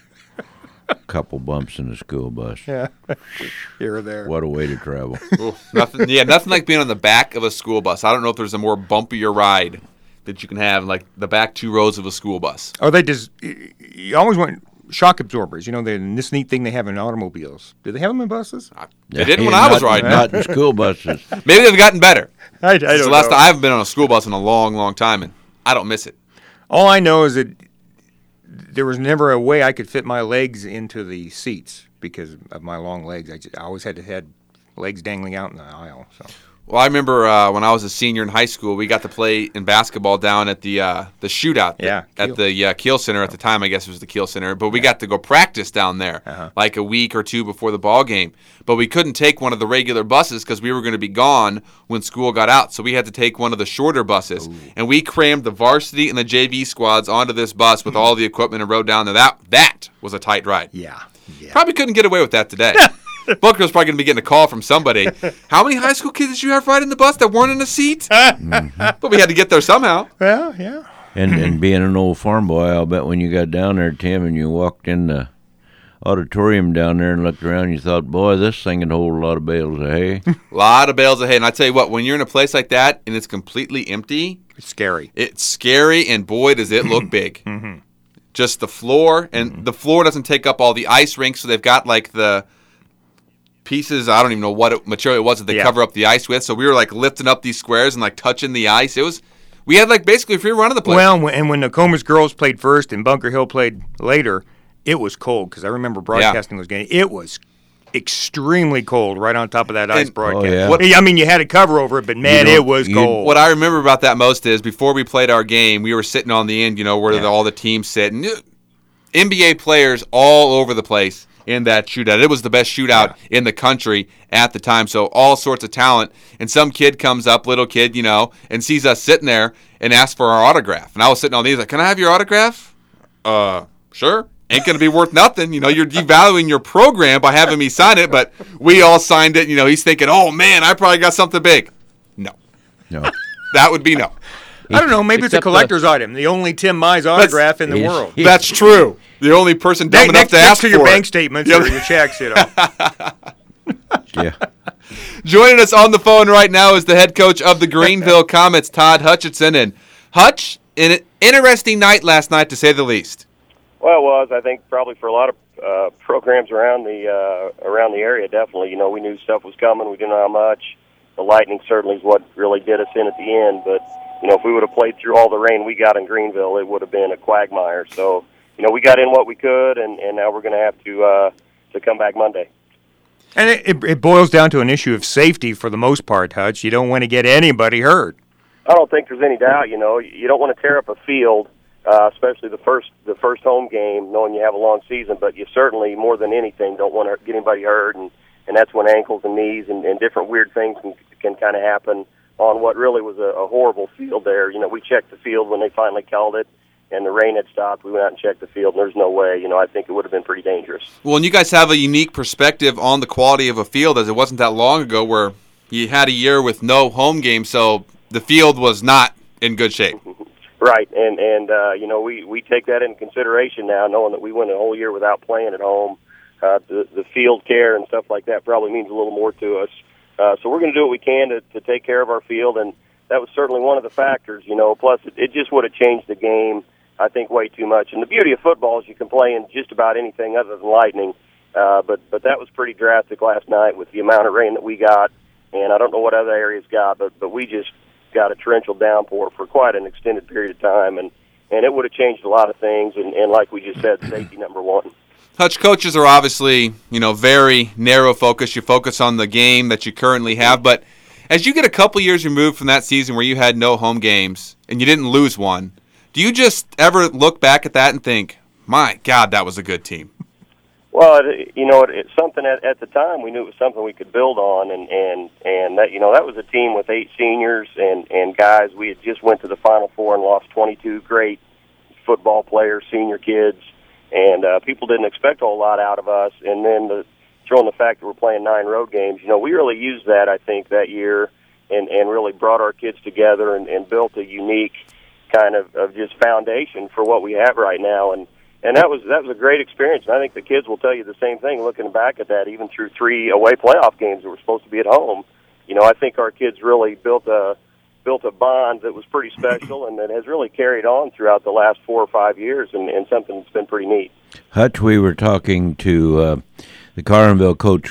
Couple bumps in the school bus. Yeah. Here or there. What a way to travel. Ooh, nothing, yeah, nothing like being on the back of a school bus. I don't know if there's a more bumpier ride that you can have, like the back two rows of a school bus. Oh, they just, you always want shock absorbers. You know, they, this neat thing they have in automobiles. Do they have them in buses? They didn't Yeah, when I was not- riding. Not in school buses. Maybe they've gotten better. I, I This is don't the last know. time I haven't been on a school bus in a long, long time, and I don't miss it. All I know is that there was never a way I could fit my legs into the seats because of my long legs. I, just, I always had to have legs dangling out in the aisle. So Well, I remember uh, when I was a senior in high school, we got to play in basketball down at the uh, the shootout Yeah, at Kiel. the uh, Kiel Center at the time. I guess it was the Kiel Center, but we got to go practice down there Uh-huh. like a week or two before the ball game. But we couldn't take one of the regular buses because we were going to be gone when school got out. So we had to take one of the shorter buses, and we crammed the varsity and the J V squads onto this bus with all the equipment and rode down there. That that was a tight ride. yeah, yeah. Probably couldn't get away with that today. Booker's probably going to be getting a call from somebody. How many high school kids did you have riding the bus that weren't in a seat? But we had to get there somehow. Well, yeah. And and being an old farm boy, I'll bet when you got down there, Tim, and you walked in the auditorium down there and looked around, you thought, boy, this thing can hold a lot of bales of hay. A lot of bales of hay. And I tell you what, when you're in a place like that and it's completely empty, It's scary. it's scary, and boy, does it look big. Mm-hmm. Just the floor, and the floor doesn't take up all the ice rinks, so they've got like the pieces, I don't even know what it, material it was that they Yeah. cover up the ice with. So we were like lifting up these squares and like touching the ice. It was, we had like basically free run of the place. Well, when- and when Nokomis girls played first and Bunker Hill played later, it was cold because I remember broadcasting yeah. those games. It was extremely cold right on top of that ice and, broadcast. Oh, yeah. What, I mean, you had a cover over it, but man, it was cold. What I remember about that most is before we played our game, we were sitting on the end, you know, where yeah. the, all the teams sit. And N B A players all over the place in that shootout. It was the best shootout yeah. in the country at the time. So all sorts of talent. And some kid comes up, little kid, you know, and sees us sitting there and asks for our autograph. And I was sitting on these like, can I have your autograph? Uh, sure. Ain't going to be worth nothing. You know, you're devaluing your program by having me sign it, but we all signed it. You know, he's thinking, oh, man, I probably got something big. No. No. That would be no. I don't know. Maybe Except it's a collector's the, item. The only Tim Mize autograph in the world. That's true. The only person dumb next, enough to next ask to for your it. bank statements or your checks, you know. Yeah. Joining us on the phone right now is the head coach of the Greenville Comets, Todd Hutchinson. And Hutch, an interesting night last night, to say the least. Well, it was. I think probably for a lot of uh, programs around the uh, around the area, definitely. You know, we knew stuff was coming. We didn't know how much. The lightning certainly is what really did us in at the end. But, you know, if we would have played through all the rain we got in Greenville, it would have been a quagmire. So, you know, we got in what we could, and, and now we're going to have to uh, to come back Monday. And it, it, it boils down to an issue of safety for the most part, Hutch. You don't want to get anybody hurt. I don't think there's any doubt. You know, you don't want to tear up a field. Uh, especially the first the first home game, knowing you have a long season, but you certainly, more than anything, don't want to get anybody hurt, and, and that's when ankles and knees and, and different weird things can, can kind of happen on what really was a, a horrible field there. You know, we checked the field when they finally called it, and the rain had stopped. We went out and checked the field, and there's no way. You know, I think it would have been pretty dangerous. Well, and you guys have a unique perspective on the quality of a field, as it wasn't that long ago where you had a year with no home games, so the field was not in good shape. Right, and and uh, you know we, we take that into consideration now, knowing that we went a whole year without playing at home. Uh, the the field care and stuff like that probably means a little more to us. Uh, so we're going to do what we can to, to take care of our field, and that was certainly one of the factors. You know, plus it, it just would have changed the game, I think, way too much. And the beauty of football is you can play in just about anything other than lightning. Uh, but but that was pretty drastic last night with the amount of rain that we got, and I don't know what other areas got, but but we just got a torrential downpour for quite an extended period of time, and, and it would have changed a lot of things, and, and like we just said, safety number one. Hutch, coaches are obviously, you know, very narrow focused. You focus on the game that you currently have, but as you get a couple years removed from that season where you had no home games and you didn't lose one, do you just ever look back at that and think, my God, that was a good team? Well, it, you know, it, it's something at, at the time we knew it was something we could build on, and and and that you know that was a team with eight seniors and and guys. We had just went to the Final Four and lost twenty-two great football players, senior kids, and uh, people didn't expect a whole lot out of us. And then the, throwing the fact that we're playing nine road games, you know, we really used that I think that year, and and really brought our kids together and, and built a unique kind of, of just foundation for what we have right now. And And that was that was a great experience, and I think the kids will tell you the same thing looking back at that, even through three away playoff games that were supposed to be at home. You know, I think our kids really built a built a bond that was pretty special and that has really carried on throughout the last four or five years, and, and something that's been pretty neat. Hutch, we were talking to uh, the Carlinville coach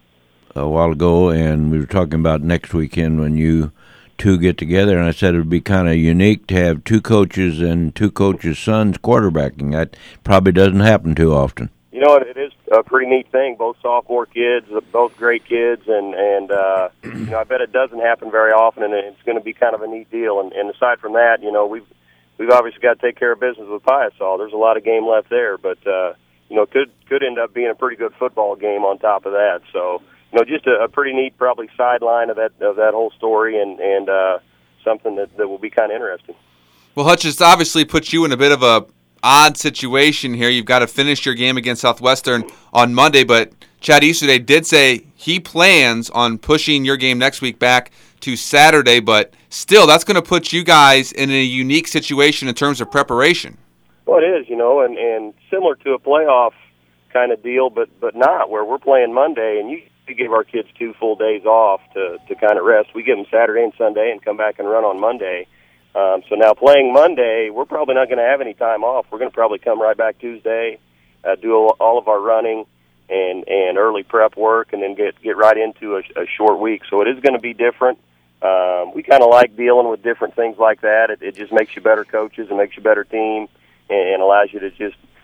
a while ago, and we were talking about next weekend when you two get together, and I said it would be kind of unique to have two coaches and two coaches' sons quarterbacking. That probably doesn't happen too often. You know, it is a pretty neat thing. Both sophomore kids, both great kids, and and uh, you know, I bet it doesn't happen very often, and it's going to be kind of a neat deal. And, and aside from that, you know, we've we've obviously got to take care of business with Piasaw. There's a lot of game left there, but uh, you know, could could end up being a pretty good football game on top of that. So. You know, just a, a pretty neat, probably sideline of that of that whole story, and and uh, something that, that will be kind of interesting. Well, Hutch, it's obviously puts you in a bit of a odd situation here. You've got to finish your game against Southwestern on Monday, but Chad Easterday did say he plans on pushing your game next week back to Saturday, but still, that's going to put you guys in a unique situation in terms of preparation. Well, it is, you know, and, and similar to a playoff kind of deal, but but not, where we're playing Monday, and you we give our kids two full days off to, to kind of rest. We give them Saturday and Sunday and come back and run on Monday. Um, so now playing Monday, we're probably not going to have any time off. We're going to probably come right back Tuesday, uh, do all of our running and, and early prep work, and then get, get right into a, a short week. So it is going to be different. Um, we kind of like dealing with different things like that. It, it just makes you better coaches and makes you a better team, and, and allows you to just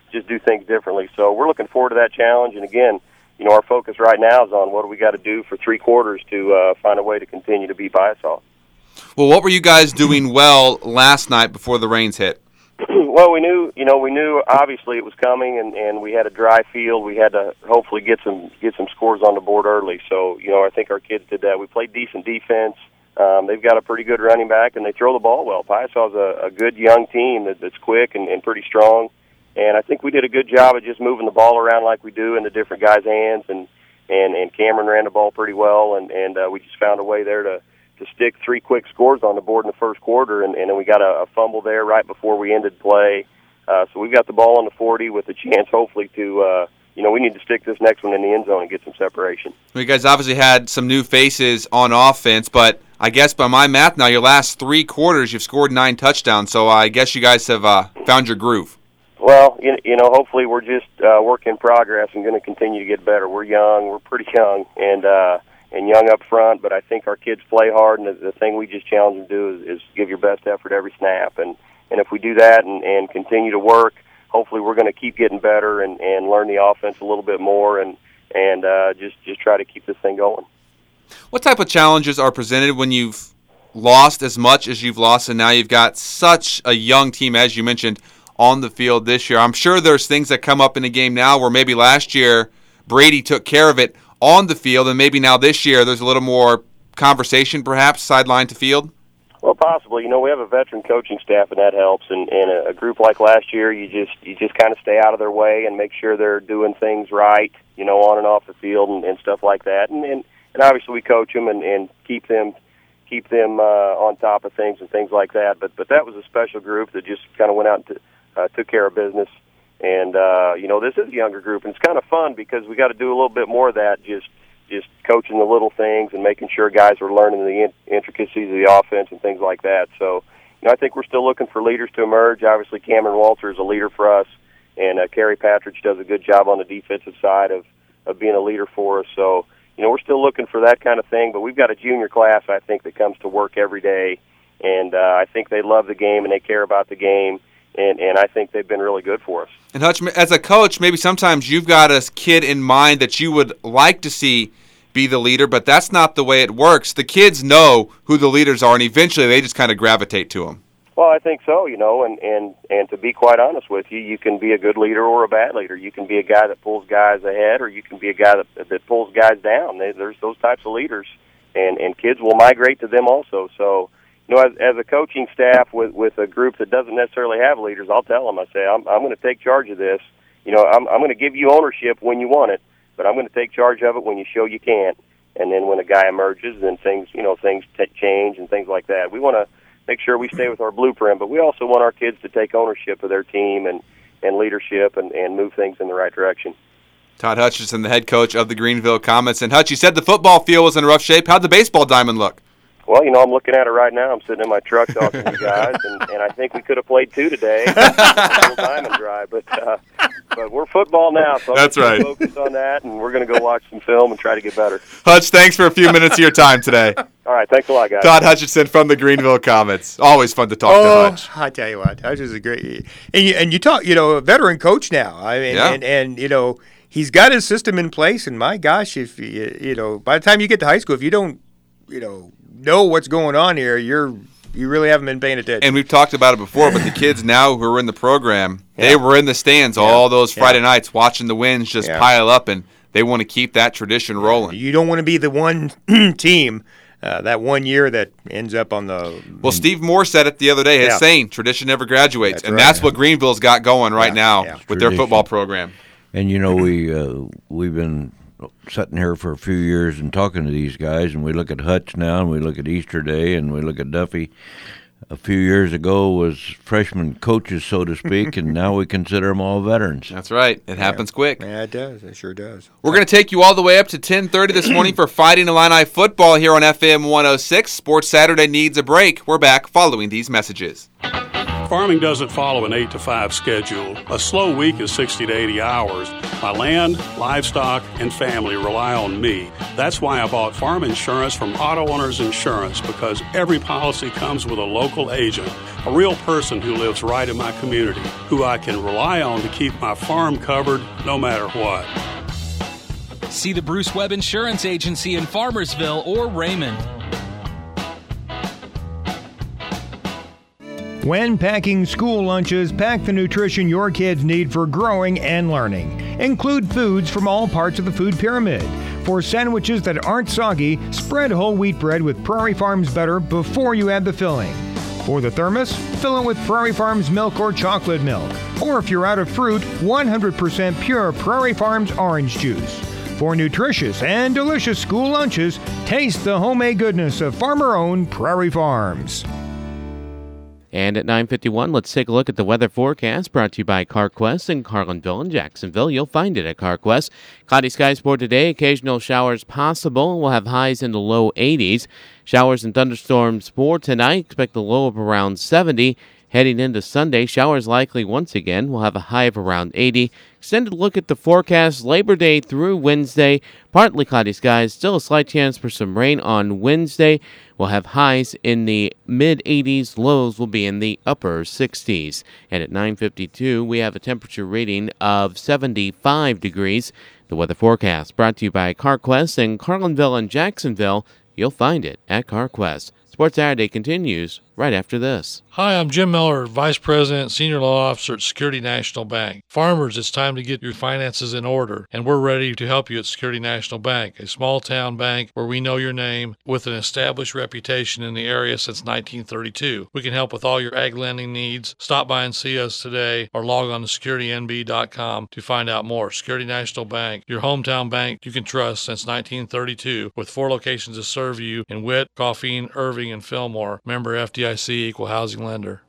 just do things differently. So we're looking forward to that challenge. And again, you know, our focus right now is on what do we got to do for three quarters to uh, find a way to continue to beat Piasaw. Well, what were you guys doing well last night before the rains hit? Well, we knew, you know, we knew obviously it was coming, and, and we had a dry field. We had to hopefully get some get some scores on the board early. So, you know, I think our kids did that. We played decent defense. Um, they've got a pretty good running back, and they throw the ball well. Piasaw's a, a good young team that, that's quick and, and pretty strong. And I think we did a good job of just moving the ball around like we do in the different guys' hands. And, and, and Cameron ran the ball pretty well, and, and uh, we just found a way there to, to stick three quick scores on the board in the first quarter. And, and then we got a, a fumble there right before we ended play. Uh, so we've got the ball on the forty with a chance, hopefully, to, uh, you know, we need to stick this next one in the end zone and get some separation. Well, you guys obviously had some new faces on offense, but I guess by my math now, your last three quarters, you've scored nine touchdowns. So I guess you guys have uh, found your groove. Well, you, you know, hopefully we're just uh, work in progress and going to continue to get better. We're young. We're pretty young and uh, and young up front, but I think our kids play hard, and the, the thing we just challenge them to do is, is give your best effort every snap. And, and if we do that and, and continue to work, hopefully we're going to keep getting better and, and learn the offense a little bit more and, and uh, just, just try to keep this thing going. What type of challenges are presented when you've lost as much as you've lost, and now you've got such a young team, as you mentioned, on the field this year? I'm sure there's things that come up in a game now where maybe last year Brady took care of it on the field, and maybe now this year there's a little more conversation, perhaps, sideline to field? Well, possibly. You know, we have a veteran coaching staff, and that helps. And, and a, a group like last year, you just you just kind of stay out of their way and make sure they're doing things right, you know, on and off the field and, and stuff like that. And, and and obviously we coach them and, and keep them keep them uh, on top of things and things like that. But but that was a special group that just kind of went out and t- uh, took care of business. And uh, you know, this is a younger group, and it's kind of fun because we got to do a little bit more of that, just just coaching the little things and making sure guys are learning the in- intricacies of the offense and things like that. So, you know, I think we're still looking for leaders to emerge. Obviously, Cameron Walter is a leader for us, and uh, Kerry Patridge does a good job on the defensive side of, of being a leader for us. So, you know, we're still looking for that kind of thing, but we've got a junior class, I think, that comes to work every day, and uh, I think they love the game and they care about the game, and, and I think they've been really good for us. And Hutch, as a coach, maybe sometimes you've got a kid in mind that you would like to see be the leader, but that's not the way it works. The kids know who the leaders are, and eventually they just kind of gravitate to them. Well, I think so, you know, and, and, and to be quite honest with you, you can be a good leader or a bad leader. You can be a guy that pulls guys ahead, or you can be a guy that, that pulls guys down. They, there's those types of leaders, and, and kids will migrate to them also. So, you know, as, as a coaching staff with, with a group that doesn't necessarily have leaders, I'll tell them, I say, I'm, I'm going to take charge of this. You know, I'm, I'm going to give you ownership when you want it, but I'm going to take charge of it when you show you can't. And then when a guy emerges, then things, you know, things t- change and things like that. We want to make sure we stay with our blueprint, but we also want our kids to take ownership of their team and, and leadership and, and move things in the right direction. Todd Hutchinson, the head coach of the Greenville Comets. And Hutch, you said the football field was in rough shape. How'd the baseball diamond look? Well, you know, I'm looking at it right now. I'm sitting in my truck talking to you guys, and, and I think we could have played two today. A little diamond dry, but uh, but we're football now, so I'm That's going to right. focus on that, and we're going to go watch some film and try to get better. Hutch, thanks for a few minutes of your time today. All right, thanks a lot, guys. Todd Hutchinson from the Greenville Comets. Always fun to talk oh, to Hutch. I tell you what, Hutch is a great, and you, and you talk, you know, a veteran coach now. I mean, Yeah. and, and you know, he's got his system in place, and my gosh, if you, you know, by the time you get to high school, if you don't, you know, know what's going on here, you're you really haven't been paying attention. And we've talked about it before, but the kids now who are in the program, Yeah. they were in the stands Yeah. all those Friday Yeah. nights watching the wins just Yeah. pile up, and they want to keep that tradition rolling. You don't want to be the one team uh, that one year that ends up on the. Well, Steve Moore said it the other day, his Yeah. saying, tradition never graduates. That's and right. that's what Greenville's got going right Yeah. now Yeah. with their Tradition. football program. And you know, we uh, we've been sitting here for a few years and talking to these guys, and we look at Hutch now, and we look at Easter Day, and we look at Duffy. A few years ago was freshman coaches, so to speak, and now we consider them all veterans. That's right. It happens quick. Yeah, it does. It sure does. We're going to take you all the way up to ten thirty this morning for Fighting Illini football here on F M one oh six. Sports Saturday needs a break. We're back following these messages. Farming doesn't follow an eight to five schedule. A slow week is sixty to eighty hours. My land, livestock, and family rely on me. That's why I bought farm insurance from Auto Owners Insurance, because every policy comes with a local agent, a real person who lives right in my community, who I can rely on to keep my farm covered no matter what. See the Bruce Webb Insurance Agency in Farmersville or Raymond. When packing school lunches, pack the nutrition your kids need for growing and learning. Include foods from all parts of the food pyramid. For sandwiches that aren't soggy, spread whole wheat bread with Prairie Farms butter before you add the filling. For the thermos, fill it with Prairie Farms milk or chocolate milk. Or if you're out of fruit, one hundred percent pure Prairie Farms orange juice. For nutritious and delicious school lunches, taste the homemade goodness of farmer-owned Prairie Farms. And at nine fifty-one, let's take a look at the weather forecast brought to you by CarQuest in Carlinville and Jacksonville. You'll find it at CarQuest. Cloudy skies for today. Occasional showers possible. We'll have highs in the low eighties. Showers and thunderstorms for tonight. Expect a low of around seventy. Heading into Sunday, showers likely once again. We'll have a high of around eighty. Extended look at the forecast Labor Day through Wednesday. Partly cloudy skies. Still a slight chance for some rain on Wednesday. We'll have highs in the mid-eighties. Lows will be in the upper sixties. And at nine fifty-two, we have a temperature reading of seventy-five degrees. The weather forecast brought to you by CarQuest in Carlinville and Jacksonville. You'll find it at CarQuest. Sports Saturday continues right after this. Hi, I'm Jim Miller, Vice President, Senior Law Officer at Security National Bank. Farmers, it's time to get your finances in order, and we're ready to help you at Security National Bank, a small-town bank where we know your name with an established reputation in the area since nineteen thirty-two. We can help with all your ag lending needs. Stop by and see us today or log on to security n b dot com to find out more. Security National Bank, your hometown bank you can trust since nineteen thirty-two, with four locations to serve you in Witt, Coffeen, Irving, and Fillmore. Member F D I C, Equal Housing Lender.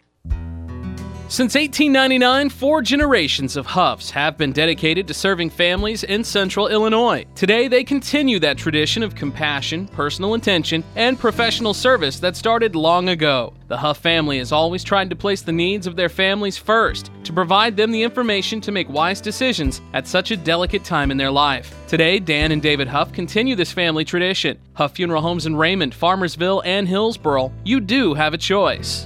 Since eighteen ninety-nine, four generations of Huffs have been dedicated to serving families in central Illinois. Today, they continue that tradition of compassion, personal attention, and professional service that started long ago. The Huff family has always tried to place the needs of their families first, to provide them the information to make wise decisions at such a delicate time in their life. Today, Dan and David Huff continue this family tradition. Huff Funeral Homes in Raymond, Farmersville, and Hillsboro. You do have a choice.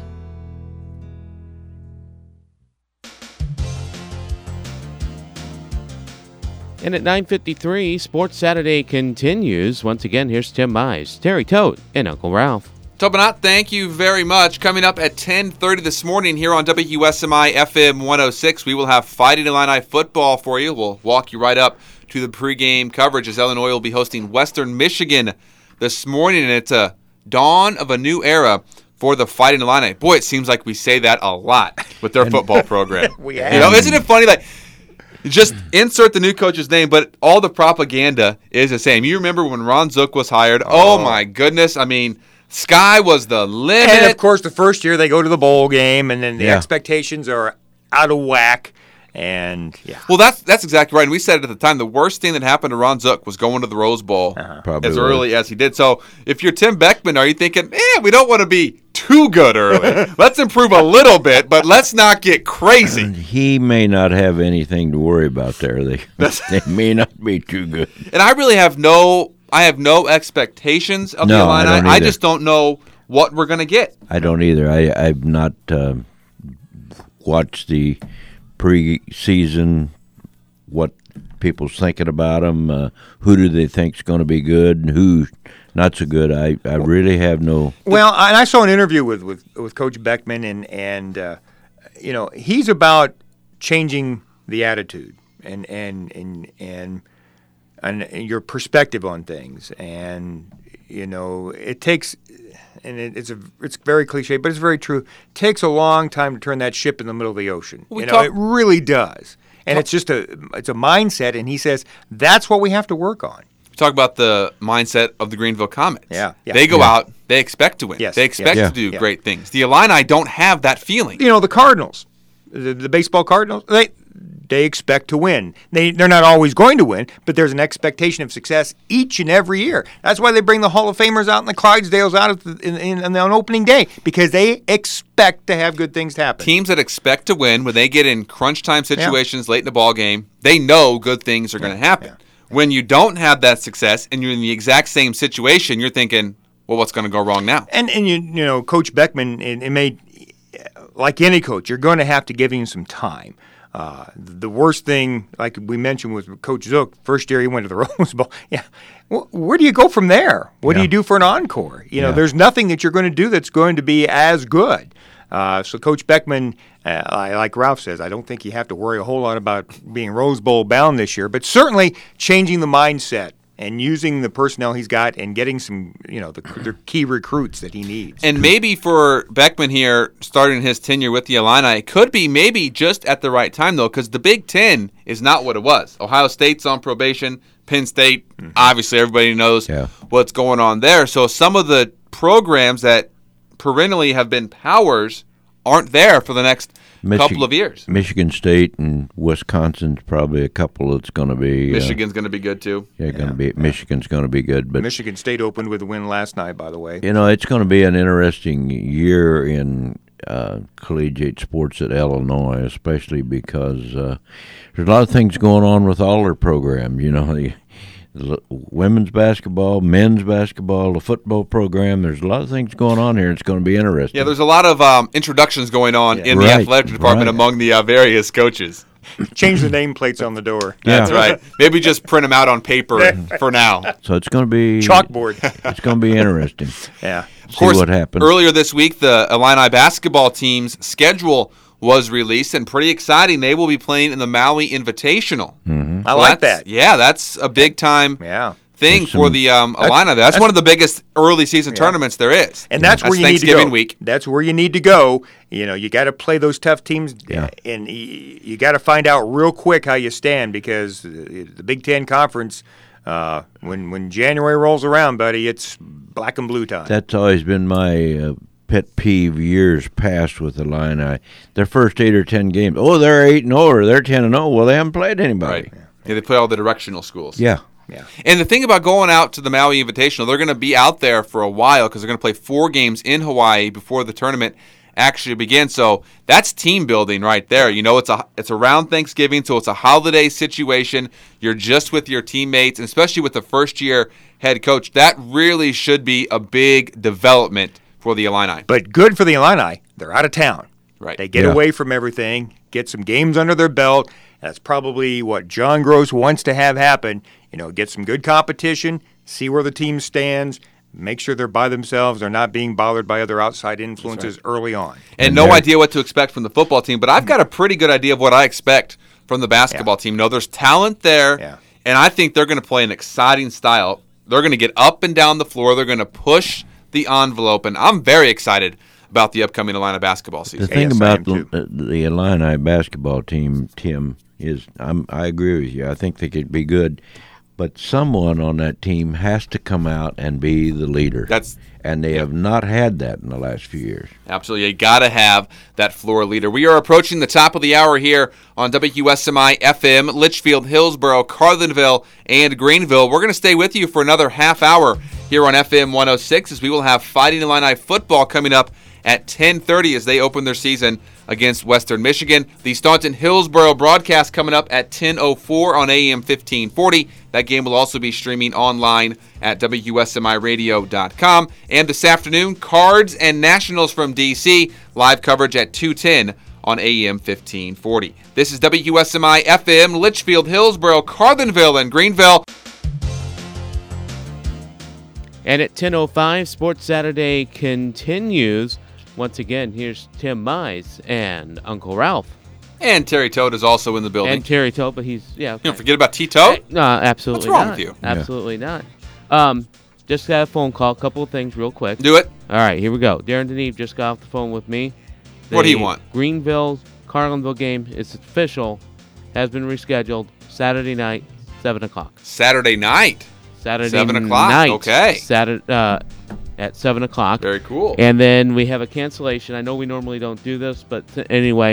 And at nine fifty-three, Sports Saturday continues. Once again, here's Tim Mize, Terry Tote, and Uncle Ralph. Tobinat, thank you very much. Coming up at ten thirty this morning here on W Q S M I F M one oh six, we will have Fighting Illini football for you. We'll walk you right up to the pregame coverage as Illinois will be hosting Western Michigan this morning, and it's a dawn of a new era for the Fighting Illini. Boy, it seems like we say that a lot with their football program. We have. You know, isn't it funny? Like, just insert the new coach's name, but all the propaganda is the same. You remember when Ron Zook was hired? Oh, oh my goodness. I mean, sky was the limit. And, of course, the first year they go to the bowl game, and then the Yeah. expectations are out of whack. And, yeah. Well, that's that's exactly right. And we said it at the time. The worst thing that happened to Ron Zook was going to the Rose Bowl Probably as was. early as he did. So if you're Tim Beckman, are you thinking, eh, we don't want to be too good early. Let's improve a little bit, but let's not get crazy. He may not have anything to worry about there. They, they may not be too good. And I really have no I have no expectations of No, the I Illini. don't I, either. just don't know what we're going to get. I don't either. I, I've not uh, watched the pre-season, what people's thinking about them, uh, who do they think's going to be good and who not so good. I, I really have no... Well, and I saw an interview with, with, with Coach Beckman, and, and uh, you know, he's about changing the attitude and and, and, and and your perspective on things. And, you know, it takes, and it, it's a it's very cliche, but it's very true, it takes a long time to turn that ship in the middle of the ocean. We you know, talk- it really does. And it's just a it's a mindset, and he says that's what we have to work on. Talk about the mindset of the Greenville Comets. Yeah, yeah. They go Yeah. out, they expect to win. Yes, They expect yeah. to do Yeah. great things. The Illini don't have that feeling. You know, the Cardinals, the, the baseball Cardinals, they they expect to win. They, they're not always going to win, but there's an expectation of success each and every year. That's why they bring the Hall of Famers out and the Clydesdales out at the, in, in, in, on opening day, because they expect to have good things happen. Teams that expect to win, when they get in crunch time situations yeah. late in the ball game, they know good things are yeah. going to happen. Yeah. When you don't have that success and you're in the exact same situation, you're thinking, well, what's going to go wrong now? And, and you, you know, Coach Beckman, it, it made, like any coach, you're going to have to give him some time. Uh, the worst thing, like we mentioned with Coach Zook, first year he went to the Rose Bowl. Yeah, well, where do you go from there? What yeah. do you do for an encore? You know, yeah. there's nothing that you're going to do that's going to be as good. Uh, so Coach Beckman, uh, I, like Ralph says, I don't think you have to worry a whole lot about being Rose Bowl bound this year, but certainly changing the mindset and using the personnel he's got and getting some, you know, the, the key recruits that he needs. And maybe for Beckman here, starting his tenure with the Illini, it could be maybe just at the right time, though, because the Big Ten is not what it was. Ohio State's on probation. Penn State, mm-hmm. obviously everybody knows yeah. what's going on there. So some of the programs that perennially have been powers aren't there for the next Michi- couple of years. Michigan State and Wisconsin's probably a couple that's going to be. Michigan's uh, going to be good too. Yeah, going to be. Michigan's going to be good, but Michigan State opened with a win last night, by the way. You know, it's going to be an interesting year in uh, collegiate sports at Illinois, especially because uh, there's a lot of things going on with all their programs. You know, the. Women's basketball, men's basketball, the football program. There's a lot of things going on here. It's going to be interesting. Yeah, there's a lot of um, introductions going on yeah. in right, the athletic department right. among the uh, various coaches. Change the nameplates on the door. Yeah. That's right. Maybe just print them out on paper for now. So it's going to be chalkboard. It's going to be interesting. Yeah. Of See course, what happens. Earlier this week, the Illini basketball team's schedule was released, and pretty exciting. They will be playing in the Maui Invitational. Mm-hmm. I like that. Yeah, that's a big time yeah. thing some, for the um, Illini. That's, that's one of the biggest early season yeah. tournaments there is. And that's, that's where you need to go. Thanksgiving week. That's where you need to go. You know, you got to play those tough teams, yeah. and you, you got to find out real quick how you stand, because the Big Ten Conference, uh, when when January rolls around, buddy, it's black and blue time. That's always been my uh, pet peeve years past with the Illini. Their first eight or ten games, oh, they're eight and oh, or they're ten and oh. Well, they haven't played anybody. Right. Yeah, they play all the directional schools. Yeah. Yeah. And the thing about going out to the Maui Invitational, they're going to be out there for a while because they're going to play four games in Hawaii before the tournament actually begins. So that's team building right there. You know, it's a it's around Thanksgiving, so it's a holiday situation. You're just with your teammates, and especially with the first-year head coach. That really should be a big development for the Illini. But good for the Illini. They're out of town. Right. They get yeah. away from everything, get some games under their belt. That's probably what John Gross wants to have happen. You know, get some good competition, see where the team stands, make sure they're by themselves, they're not being bothered by other outside influences right. early on. And, and no idea what to expect from the football team, but I've got a pretty good idea of what I expect from the basketball yeah. team. No, there's talent there, yeah. and I think they're going to play an exciting style. They're going to get up and down the floor. They're going to push the envelope, and I'm very excited about the upcoming Illini basketball season. The thing yes, about the, the Illini basketball team, Tim, is I'm, I agree with you. I think they could be good, but someone on that team has to come out and be the leader. That's and they yeah. have not had that in the last few years. Absolutely. You got to have that floor leader. We are approaching the top of the hour here on W S M I F M, Litchfield, Hillsboro, Carlinville, and Greenville. We're going to stay with you for another half hour here on F M one oh six as we will have Fighting Illini football coming up at ten thirty as they open their season against Western Michigan. The Staunton Hillsboro broadcast coming up at ten oh four on A M fifteen forty. That game will also be streaming online at W S M I radio dot com. And this afternoon, Cards and Nationals from D C, live coverage at two ten on A M fifteen forty. This is W S M I F M, Litchfield, Hillsboro, Carlinville, and Greenville. And at ten oh five, Sports Saturday continues. Once again, here's Tim Mize and Uncle Ralph. And Terry Toad is also in the building. And Terry Toad, but he's, yeah. Okay. You don't forget about T-Toad? No, absolutely What's wrong not. with you? Absolutely yeah. not. Um, just got a phone call, a couple of things real quick. Do it. All right, here we go. Darren Deneve just got off the phone with me. The what do you want? Greenville Carlinville game is official, has been rescheduled, Saturday night, seven o'clock. Saturday night? Saturday seven o'clock, night, okay. Saturday, uh, at seven o'clock. Very cool. And then we have a cancellation. I know we normally don't do this, but t- anyway,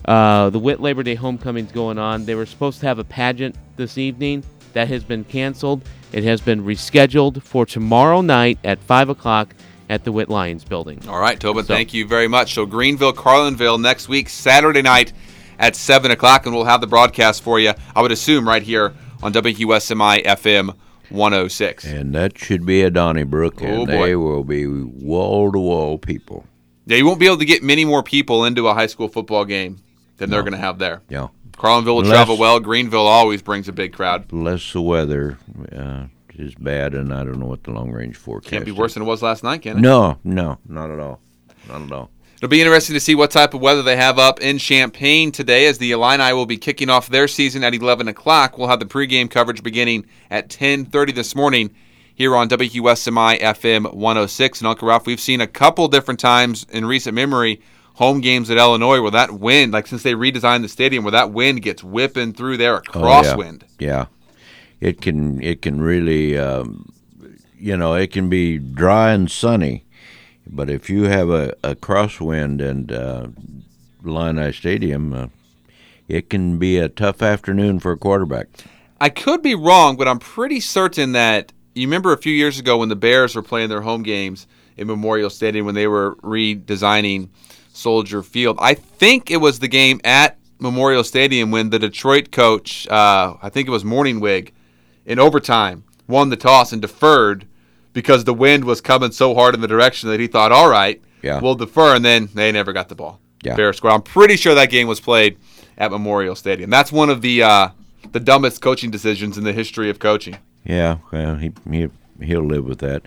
Uh, the Witt Labor Day homecoming's going on. They were supposed to have a pageant this evening. That has been canceled. It has been rescheduled for tomorrow night at five o'clock at the Witt Lions building. All right, Tobin, So- thank you very much. So Greenville, Carlinville next week, Saturday night at seven o'clock, and we'll have the broadcast for you, I would assume, right here on W Q S M I F M one oh six. And that should be a Donnybrook, and Oh, boy. they will be wall-to-wall people. Yeah, you won't be able to get many more people into a high school football game than they're No. going to have there. Yeah. Carlinville will Unless- travel well. Greenville always brings a big crowd. Unless the weather uh, is bad, and I don't know what the long-range forecast Can't be is. worse than it was last night, can it? No, no, not at all. Not at all. It'll be interesting to see what type of weather they have up in Champaign today, as the Illini will be kicking off their season at eleven o'clock. We'll have the pregame coverage beginning at ten thirty this morning here on W Q S M I F M one oh six. And Uncle Ralph, we've seen a couple different times in recent memory home games at Illinois where that wind, like since they redesigned the stadium, where that wind gets whipping through there, a Oh, crosswind. yeah. yeah, it can it can really, um, you know, it can be dry and sunny, but if you have a, a crosswind and uh, Illini Stadium, uh, it can be a tough afternoon for a quarterback. I could be wrong, but I'm pretty certain that you remember a few years ago when the Bears were playing their home games in Memorial Stadium when they were redesigning Soldier Field. I think it was the game at Memorial Stadium when the Detroit coach, uh, I think it was Morningwig, in overtime, won the toss and deferred because the wind was coming so hard in the direction that he thought, all right, Yeah. we'll defer, and then they never got the ball. Yeah. Bears score. I'm pretty sure that game was played at Memorial Stadium. That's one of the uh, the dumbest coaching decisions in the history of coaching. Yeah, well, he, he, he'll live with that.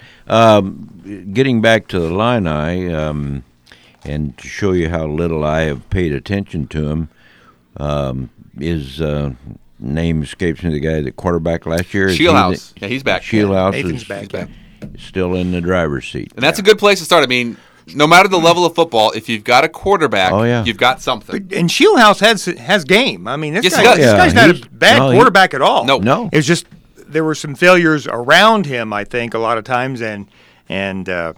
Um, getting back to the Illini, um, and to show you how little I have paid attention to him, um, his uh, name escapes me, the guy that quarterback last year. Is he Shieldhouse. the- Yeah, he's back. Shieldhouse Nathan's is back, He's back. still in the driver's seat. And that's a good place to start. I mean, no matter the level of football, if you've got a quarterback, Oh, yeah. you've got something. And Shieldhouse has has game. I mean, this, Yes, guy, he does. this Yeah, guy's not he's- a bad no, he- quarterback at all. No. No. It was just there were some failures around him, I think, a lot of times, and and uh,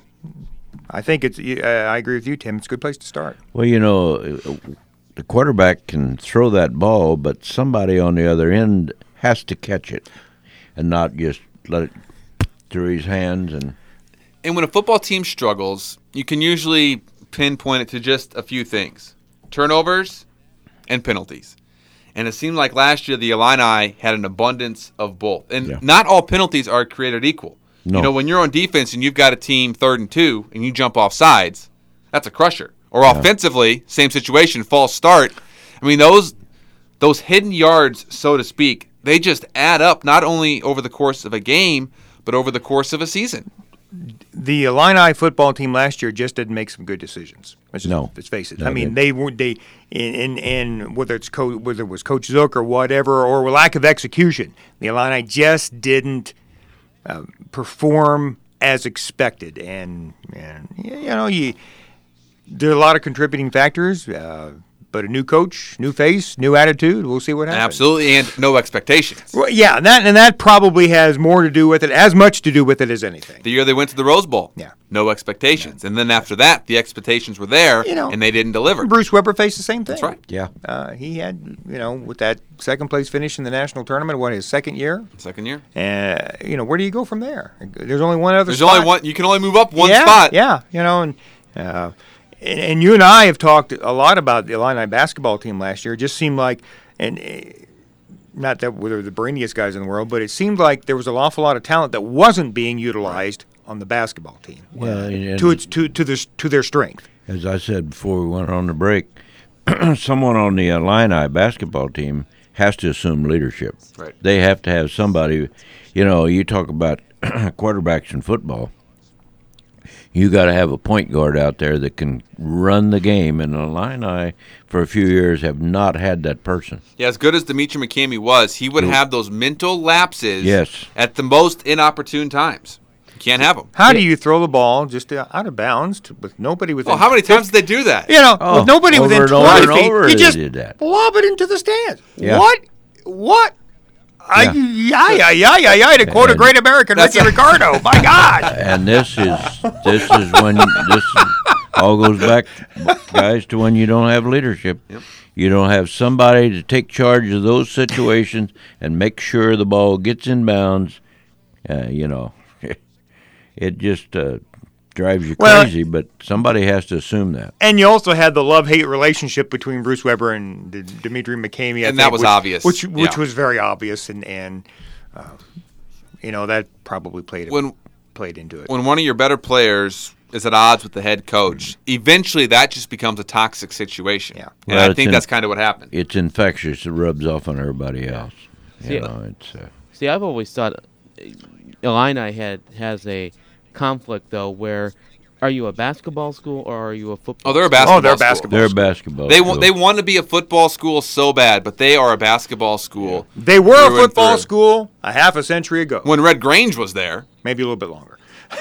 I think it's. Uh, I agree with you, Tim. It's a good place to start. Well, you know, the quarterback can throw that ball, but somebody on the other end has to catch it and not just let it through his hands. And And when a football team struggles, you can usually pinpoint it to just a few things: turnovers and penalties. And it seemed like last year the Illini had an abundance of both. And Yeah. not all penalties are created equal. No. You know, when you're on defense and you've got a team third and two and you jump off sides, that's a crusher. Or Yeah. offensively, same situation, false start. I mean, those those hidden yards, so to speak, they just add up not only over the course of a game, but over the course of a season. The Illini football team last year just didn't make some good decisions. Let's, just, No. let's face it. No, I mean, they- they were they in in, in whether it's co- whether it was Coach Zook or whatever, or lack of execution, the Illini just didn't uh, perform as expected. And, and you know, you there are a lot of contributing factors. Uh, But a new coach, new face, new attitude. We'll see what happens. Absolutely, and no expectations. Well, yeah, and that and that probably has more to do with it, as much to do with it as anything. The year they went to the Rose Bowl, Yeah. no expectations. And then after that, the expectations were there, You know, and they didn't deliver. Bruce Weber faced the same thing. That's right. Yeah. Uh, he had, you know, with that second place finish in the national tournament, what, his second year? Second year. And, you know, where do you go from there? There's only one other There's spot. only one. You can only move up one yeah, spot. Yeah, you know, and, uh, and and you and I have talked a lot about the Illini basketball team last year. It just seemed like, and uh, not that we're the brainiest guys in the world, but it seemed like there was an awful lot of talent that wasn't being utilized on the basketball team. Well, and- to its to to this to their strength. as I said before we went on the break, someone on the Illini basketball team has to assume leadership. Right. They have to have somebody. You know, you talk about quarterbacks in football. You got to have a point guard out there that can run the game, and the Illini, for a few years, have not had that person. Yeah, as good as Dimitri McCamey was, he would have those mental lapses Yes. at the most inopportune times. You can't have them. How do you throw the ball just uh, out of bounds to, with nobody within? Oh, how many times did they do that? You know, Oh, with nobody over within and over twenty and feet, over you they just did that. lob it into the stands. Yeah. What? What? I, yeah, yeah, yeah, yeah, yeah, to quote a And- great American, That's Ricky a- Ricardo. My God. And this is this is when this all goes back, guys, to when you don't have leadership. Yep. You don't have somebody to take charge of those situations and make sure the ball gets in bounds. Uh, you know, it just uh, drives you Well, crazy, but somebody has to assume that. And you also had the love-hate relationship between Bruce Weber and D- Dimitri McCamey. I And think, that was which, obvious. Which which Yeah. was very obvious, and, and uh, you know, that probably played When- played into it. When one of your better players is at odds with the head coach, eventually that just becomes a toxic situation. Yeah. And Well, I it's think in- that's kind of what happened. It's infectious. It rubs off on everybody else. See, You know, it's uh, See, I've always thought uh, Illini had has a conflict though, where are you a basketball school or are you a football? Oh, they're a school? basketball school. They're a basketball They school. want they want to be a football school so bad, but they are a basketball school. They were through a and football through. school a half a century ago. When Red Grange was there. Maybe a little bit longer.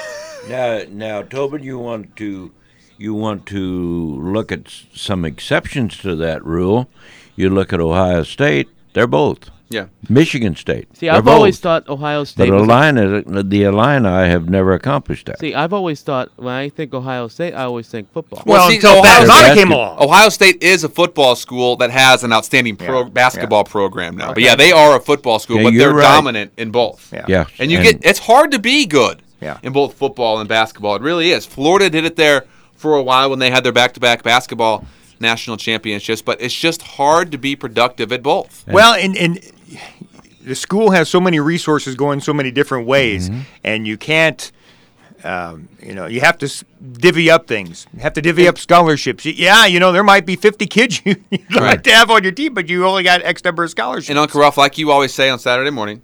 Now, now, Tobin, you want to you want to look at s- some exceptions to that rule. You look at Ohio State; they're both. Yeah. Michigan State. See, they're I've both. always thought Ohio State. But was a- Illini, the Illini have never accomplished that. See, I've always thought when I think Ohio State, I always think football. Well, see, Ohio, Ohio State is a football school that has an outstanding pro, basketball program now. But yeah, they are a football school, Yeah, but you're they're right. dominant in both. Yeah. Yeah, And you and- get it's hard to be good Yeah. in both football and basketball. It really is. Florida did it there for a while when they had their back-to-back basketball national championships, but it's just hard to be productive at both. Well, and, and the school has so many resources going so many different ways, Mm-hmm. and you can't, um, you know, you have to s- divvy up things. You have to divvy up scholarships. Y- Yeah, you know, there might be fifty kids you- you'd like Right. to have on your team, but you only got X number of scholarships. And Uncle Ralph, like you always say on Saturday morning,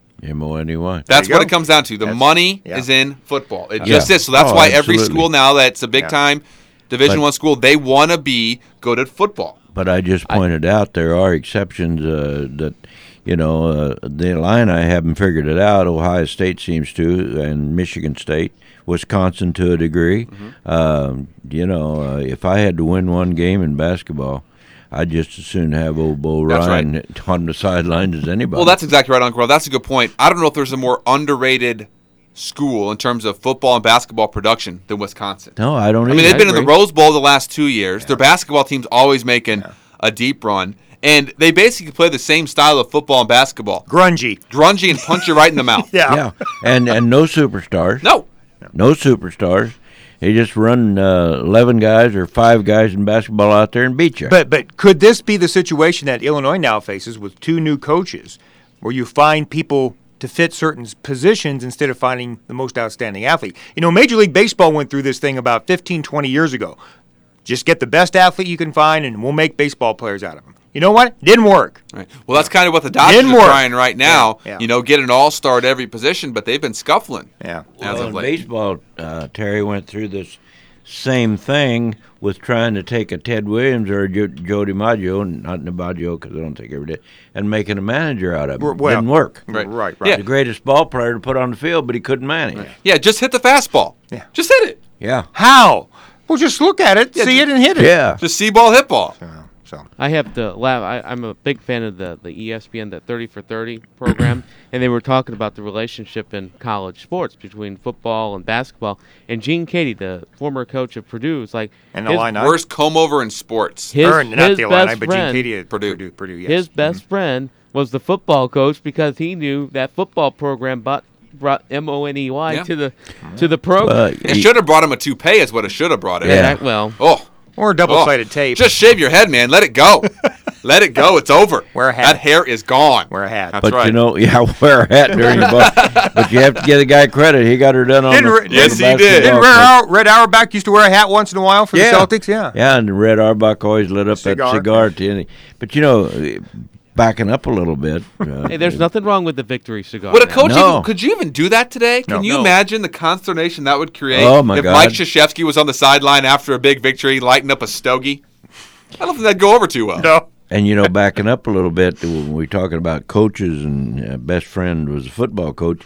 M O N E Y. that's you what go. it comes down to. The That's- money yeah. is in football. It Yeah. just is. So that's Oh, why every absolutely. school now that's a big Yeah. time Division But- One school, they want to be good at football. But I just pointed out there are exceptions uh, that, you know, uh, the Illini haven't figured it out. Ohio State seems to, and Michigan State, Wisconsin to a degree. Um, you know, uh, if I had to win one game in basketball, I'd just as soon have old Bo That's Ryan on the sidelines as anybody. Well, that's exactly right, Uncle Ralph. That's a good point. I don't know if there's a more underrated school in terms of football and basketball production than Wisconsin. No, I don't I mean, either. they've been in the agree. Rose Bowl the last two years. Their basketball team's always making a deep run. And they basically play the same style of football and basketball. Grungy. Grungy and punch you right in the mouth. Yeah. Yeah, and and no superstars. No. No superstars. They just run uh, eleven guys or five guys in basketball out there and beat you. But but could this be the situation that Illinois now faces with two new coaches, where you find people to fit certain s- positions instead of finding the most outstanding athlete? You know, Major League Baseball went through this thing about fifteen, twenty years ago. Just get the best athlete you can find, and we'll make baseball players out of them. You know what? Didn't work. Right. Well, that's kind of what the Dodgers Didn't are work. trying right now. Yeah, yeah. You know, get an all-star at every position, but they've been scuffling. Yeah. As Well, of in late. baseball, uh, Terry went through this same thing with trying to take a Ted Williams or a jo- Joe DiMaggio, not DiMaggio because I don't think every day, and making a manager out of him. Well, Didn't work. Right, right, right. The greatest ball player to put on the field, but he couldn't manage. Yeah, just hit the fastball. Yeah. Just hit it. Yeah. How? Well, just look at it, see it, and hit it. Yeah. Just see ball, hit ball. So I have to laugh. I, I'm a big fan of the, the E S P N, the thirty for thirty program, and they were talking about the relationship in college sports between football and basketball. And Gene Katie, the former coach of Purdue, was like, And his, Illini. Worst comb over in sports. his, Or, not his the Illini, best but Gene friend, Katie at Purdue. Purdue. Purdue, yes. his best friend was the football coach because he knew that football program bought, brought M O N E Y Yeah. to the to the program. Uh, It should have brought him a toupee is what it should have brought him. Yeah. well, Oh. Or a double-sided tape. Just shave your head, man. Let it go. Let it go. It's over. Wear a hat. That hair is gone. Wear a hat. That's But right. you know, yeah, wear a hat during the ball. But you have to give the guy credit. He got her done on Didn't the, Re- on the Yes, he did. basketball Didn't court. Red, Auer- Red Auerbach used to wear a hat once in a while for Yeah. the Celtics? Yeah. Yeah, and Red Auerbach always lit up Cigar. that cigar at the end. But you know, backing up a little bit. Uh, hey, there's nothing wrong with the victory cigar. Would a man. coach No. even, could you even do that today? Can No. you No. imagine the consternation that would create Oh, my if God. Mike Krzyzewski was on the sideline after a big victory, lighting up a stogie? I don't think that'd go over too well. No. And you know, backing up a little bit, when we're talking about coaches and uh, best friend was a football coach.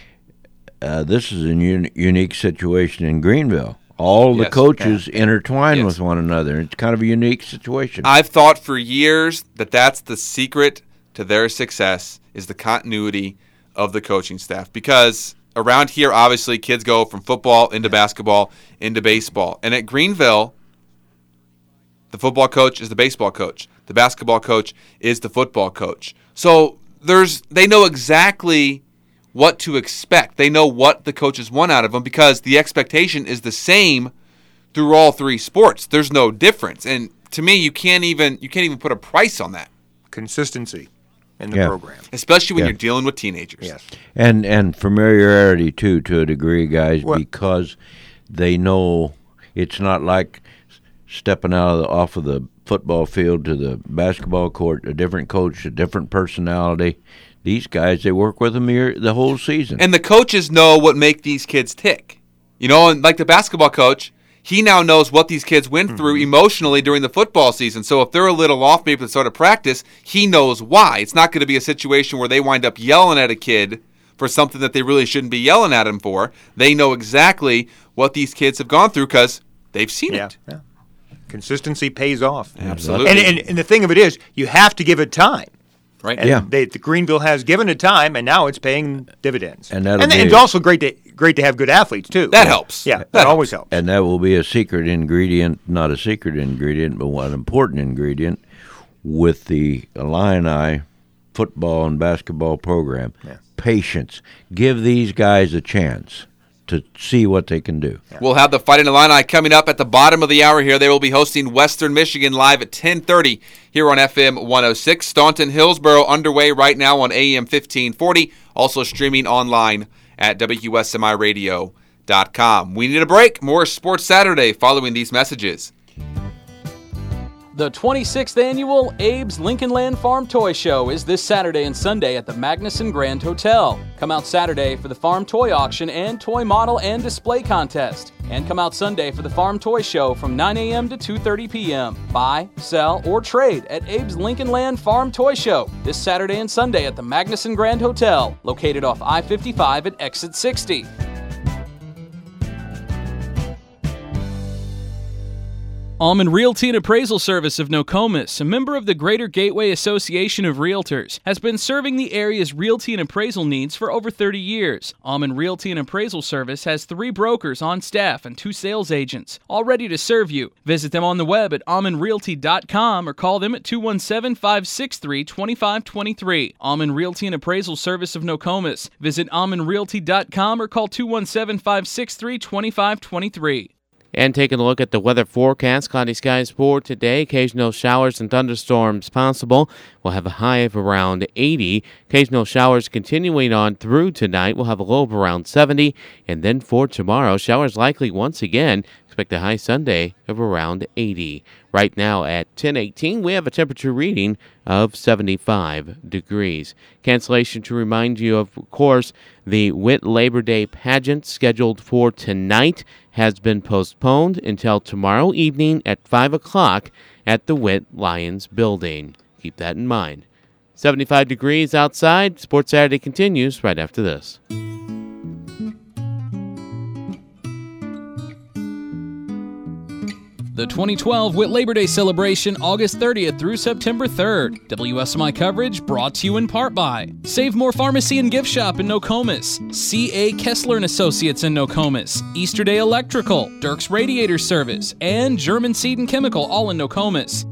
Uh, this is a un- unique situation in Greenville. All the Yes. coaches intertwine Yes. with one another. It's kind of a unique situation. I've thought for years that that's the secret to their success is the continuity of the coaching staff. Because around here, obviously, kids go from football into basketball into baseball. And at Greenville, the football coach is the baseball coach. the basketball coach is the football coach. So there's they know exactly what to expect. They know what the coaches want out of them because the expectation is the same through all three sports. There's no difference. And to me, you can't even you can't even put a price on that. Consistency in the Yeah. program. Especially when Yeah. you're dealing with teenagers. Yes. And and familiarity too, to a degree, guys, Well- because they know it's not like stepping out of the, off of the football field to the basketball court. A different coach, a different personality. These guys, they work with them here the whole season. And the coaches know what make these kids tick. You know, and like the basketball coach, he now knows what these kids went through emotionally during the football season. So if they're a little off maybe at the start of practice, he knows why. It's not going to be a situation where they wind up yelling at a kid for something that they really shouldn't be yelling at him for. They know exactly what these kids have gone through because they've seen Yeah, it. yeah. Consistency pays off. Absolutely. And, and, and the thing of it is, you have to give it time. Right. And Yeah. they, the Greenville has given it time, and now it's paying dividends. And that'll and be- it's also great to great to have good athletes too. That helps. Yeah, that, always helps. And that will be a secret ingredient, not a secret ingredient, but one important ingredient with the Illini football and basketball program. Yeah. Patience. Give these guys a chance to see what they can do. We'll have the Fighting Illini coming up at the bottom of the hour here. They will be hosting Western Michigan live at ten thirty here on F M one oh six. Staunton Hillsboro underway right now on A M fifteen forty, also streaming online at W S M I radio dot com. We need a break. More Sports Saturday following these messages. The twenty-sixth Annual Abe's Lincoln Land Farm Toy Show is this Saturday and Sunday at the Magnuson Grand Hotel. Come out Saturday for the Farm Toy Auction and Toy Model and Display Contest. And come out Sunday for the Farm Toy Show from nine a.m. to two thirty p.m. Buy, sell, or trade at Abe's Lincoln Land Farm Toy Show this Saturday and Sunday at the Magnuson Grand Hotel, located off I fifty-five at exit sixty. Almond Realty and Appraisal Service of Nokomis, a member of the Greater Gateway Association of Realtors, has been serving the area's realty and appraisal needs for over thirty years. Almond Realty and Appraisal Service has three brokers on staff and two sales agents, all ready to serve you. Visit them on the web at almond realty dot com or call them at two one seven, five six three, two five two three. Almond Realty and Appraisal Service of Nokomis. Visit almond realty dot com or call two one seven, five six three, two five two three. And taking a look at the weather forecast, cloudy skies for today. Occasional showers and thunderstorms possible. We'll have a high of around eighty. Occasional showers continuing on through tonight. We'll have a low of around seventy. And then for tomorrow, showers likely once again. Expect a high Sunday of around eighty. Right now at ten eighteen, we have a temperature reading of seventy-five degrees. Cancellation to remind you, of course, the Witt Labor Day pageant scheduled for tonight has been postponed until tomorrow evening at five o'clock at the Witt Lions building. Keep that in mind. seventy-five degrees outside. Sports Saturday continues right after this. The twenty twelve Witt Labor Day celebration, August thirtieth through September third. W S M I coverage brought to you in part by Save More Pharmacy and Gift Shop in Nokomis, C A Kessler and Associates in Nokomis, Easterday Electrical, Dirk's Radiator Service, and German Seed and Chemical, all in Nokomis.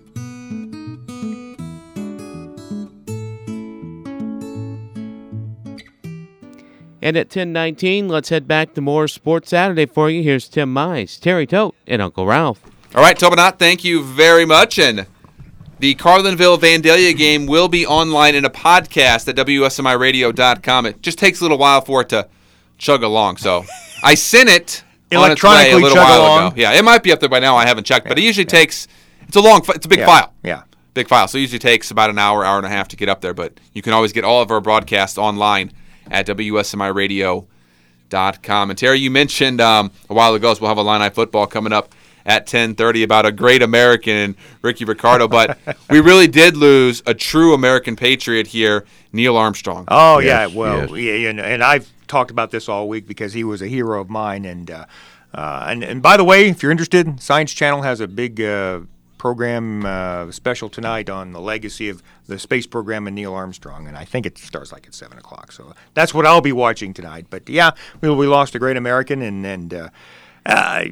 And at ten nineteen, let's head back to more Sports Saturday for you. Here's Tim Mize, Terry Tote, and Uncle Ralph. All right, Tobinot, thank you very much. And the Carlinville-Vandalia game will be online in a podcast at W S M I radio dot com. It just takes a little while for it to chug along. So I sent it on its way a little while along. ago. Yeah, it might be up there by now. I haven't checked, but it usually yeah. takes, it's a long, it's a big yeah. file. Yeah. Big file. So it usually takes about an hour, hour and a half to get up there. But you can always get all of our broadcasts online at W S M I radio dot com. And Terry, you mentioned um, a while ago, so we'll have Illini football coming up at ten thirty about a great American and Ricky Ricardo, but we really did lose a true American patriot here, Neil Armstrong. Oh, yes, yeah, well, yes. yeah, and, and I've talked about this all week because he was a hero of mine. And uh, uh, and, and by the way, if you're interested, Science Channel has a big uh, program uh, special tonight on the legacy of the space program and Neil Armstrong, and I think it starts like at seven o'clock. So that's what I'll be watching tonight. But, yeah, we, we lost a great American, and, and uh, uh,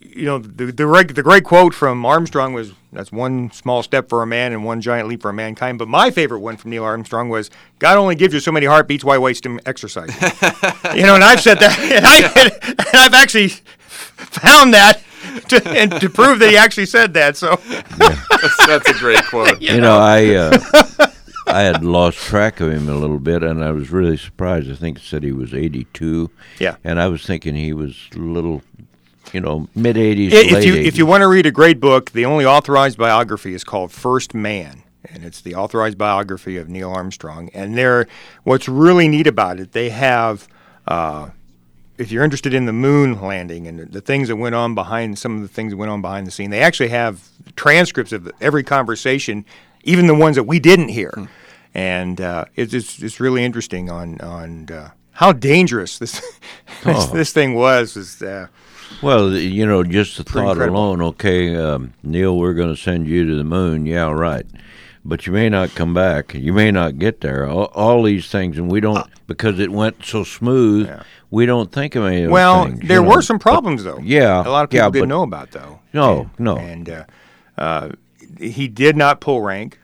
you know, the the, reg, the great quote from Armstrong was, "That's one small step for a man and one giant leap for mankind." But my favorite one from Neil Armstrong was, "God only gives you so many heartbeats. Why waste them exercising?" You know, and I've said that, and, I, and I've actually found that to, and to prove that he actually said that. So yeah. that's, that's a great quote. You, you know, know, I uh, I had lost track of him a little bit, and I was really surprised. I think it said he was eighty-two. Yeah, and I was thinking he was a little. You know, mid eighties, if late you eighties. If you want to read a great book, the only authorized biography is called First Man, and it's the authorized biography of Neil Armstrong. And they're, what's really neat about it, they have, uh, if you're interested in the moon landing and the, the things that went on behind, some of the things that went on behind the scene, they actually have transcripts of every conversation, even the ones that we didn't hear. Hmm. And uh, it's, it's it's really interesting on on uh, how dangerous this this, Oh. this thing was. was uh, Well, you know, just the Pretty thought incredible. alone, okay, um, Neil, we're going to send you to the moon. Yeah, right. But you may not come back. You may not get there. All, all these things, and we don't, because it went so smooth, Yeah. we don't think of any of those Well, things. you there know. were some problems, though. Yeah. A lot of people yeah, didn't but- know about, though. No, and, no. And uh, uh, he did not pull rank.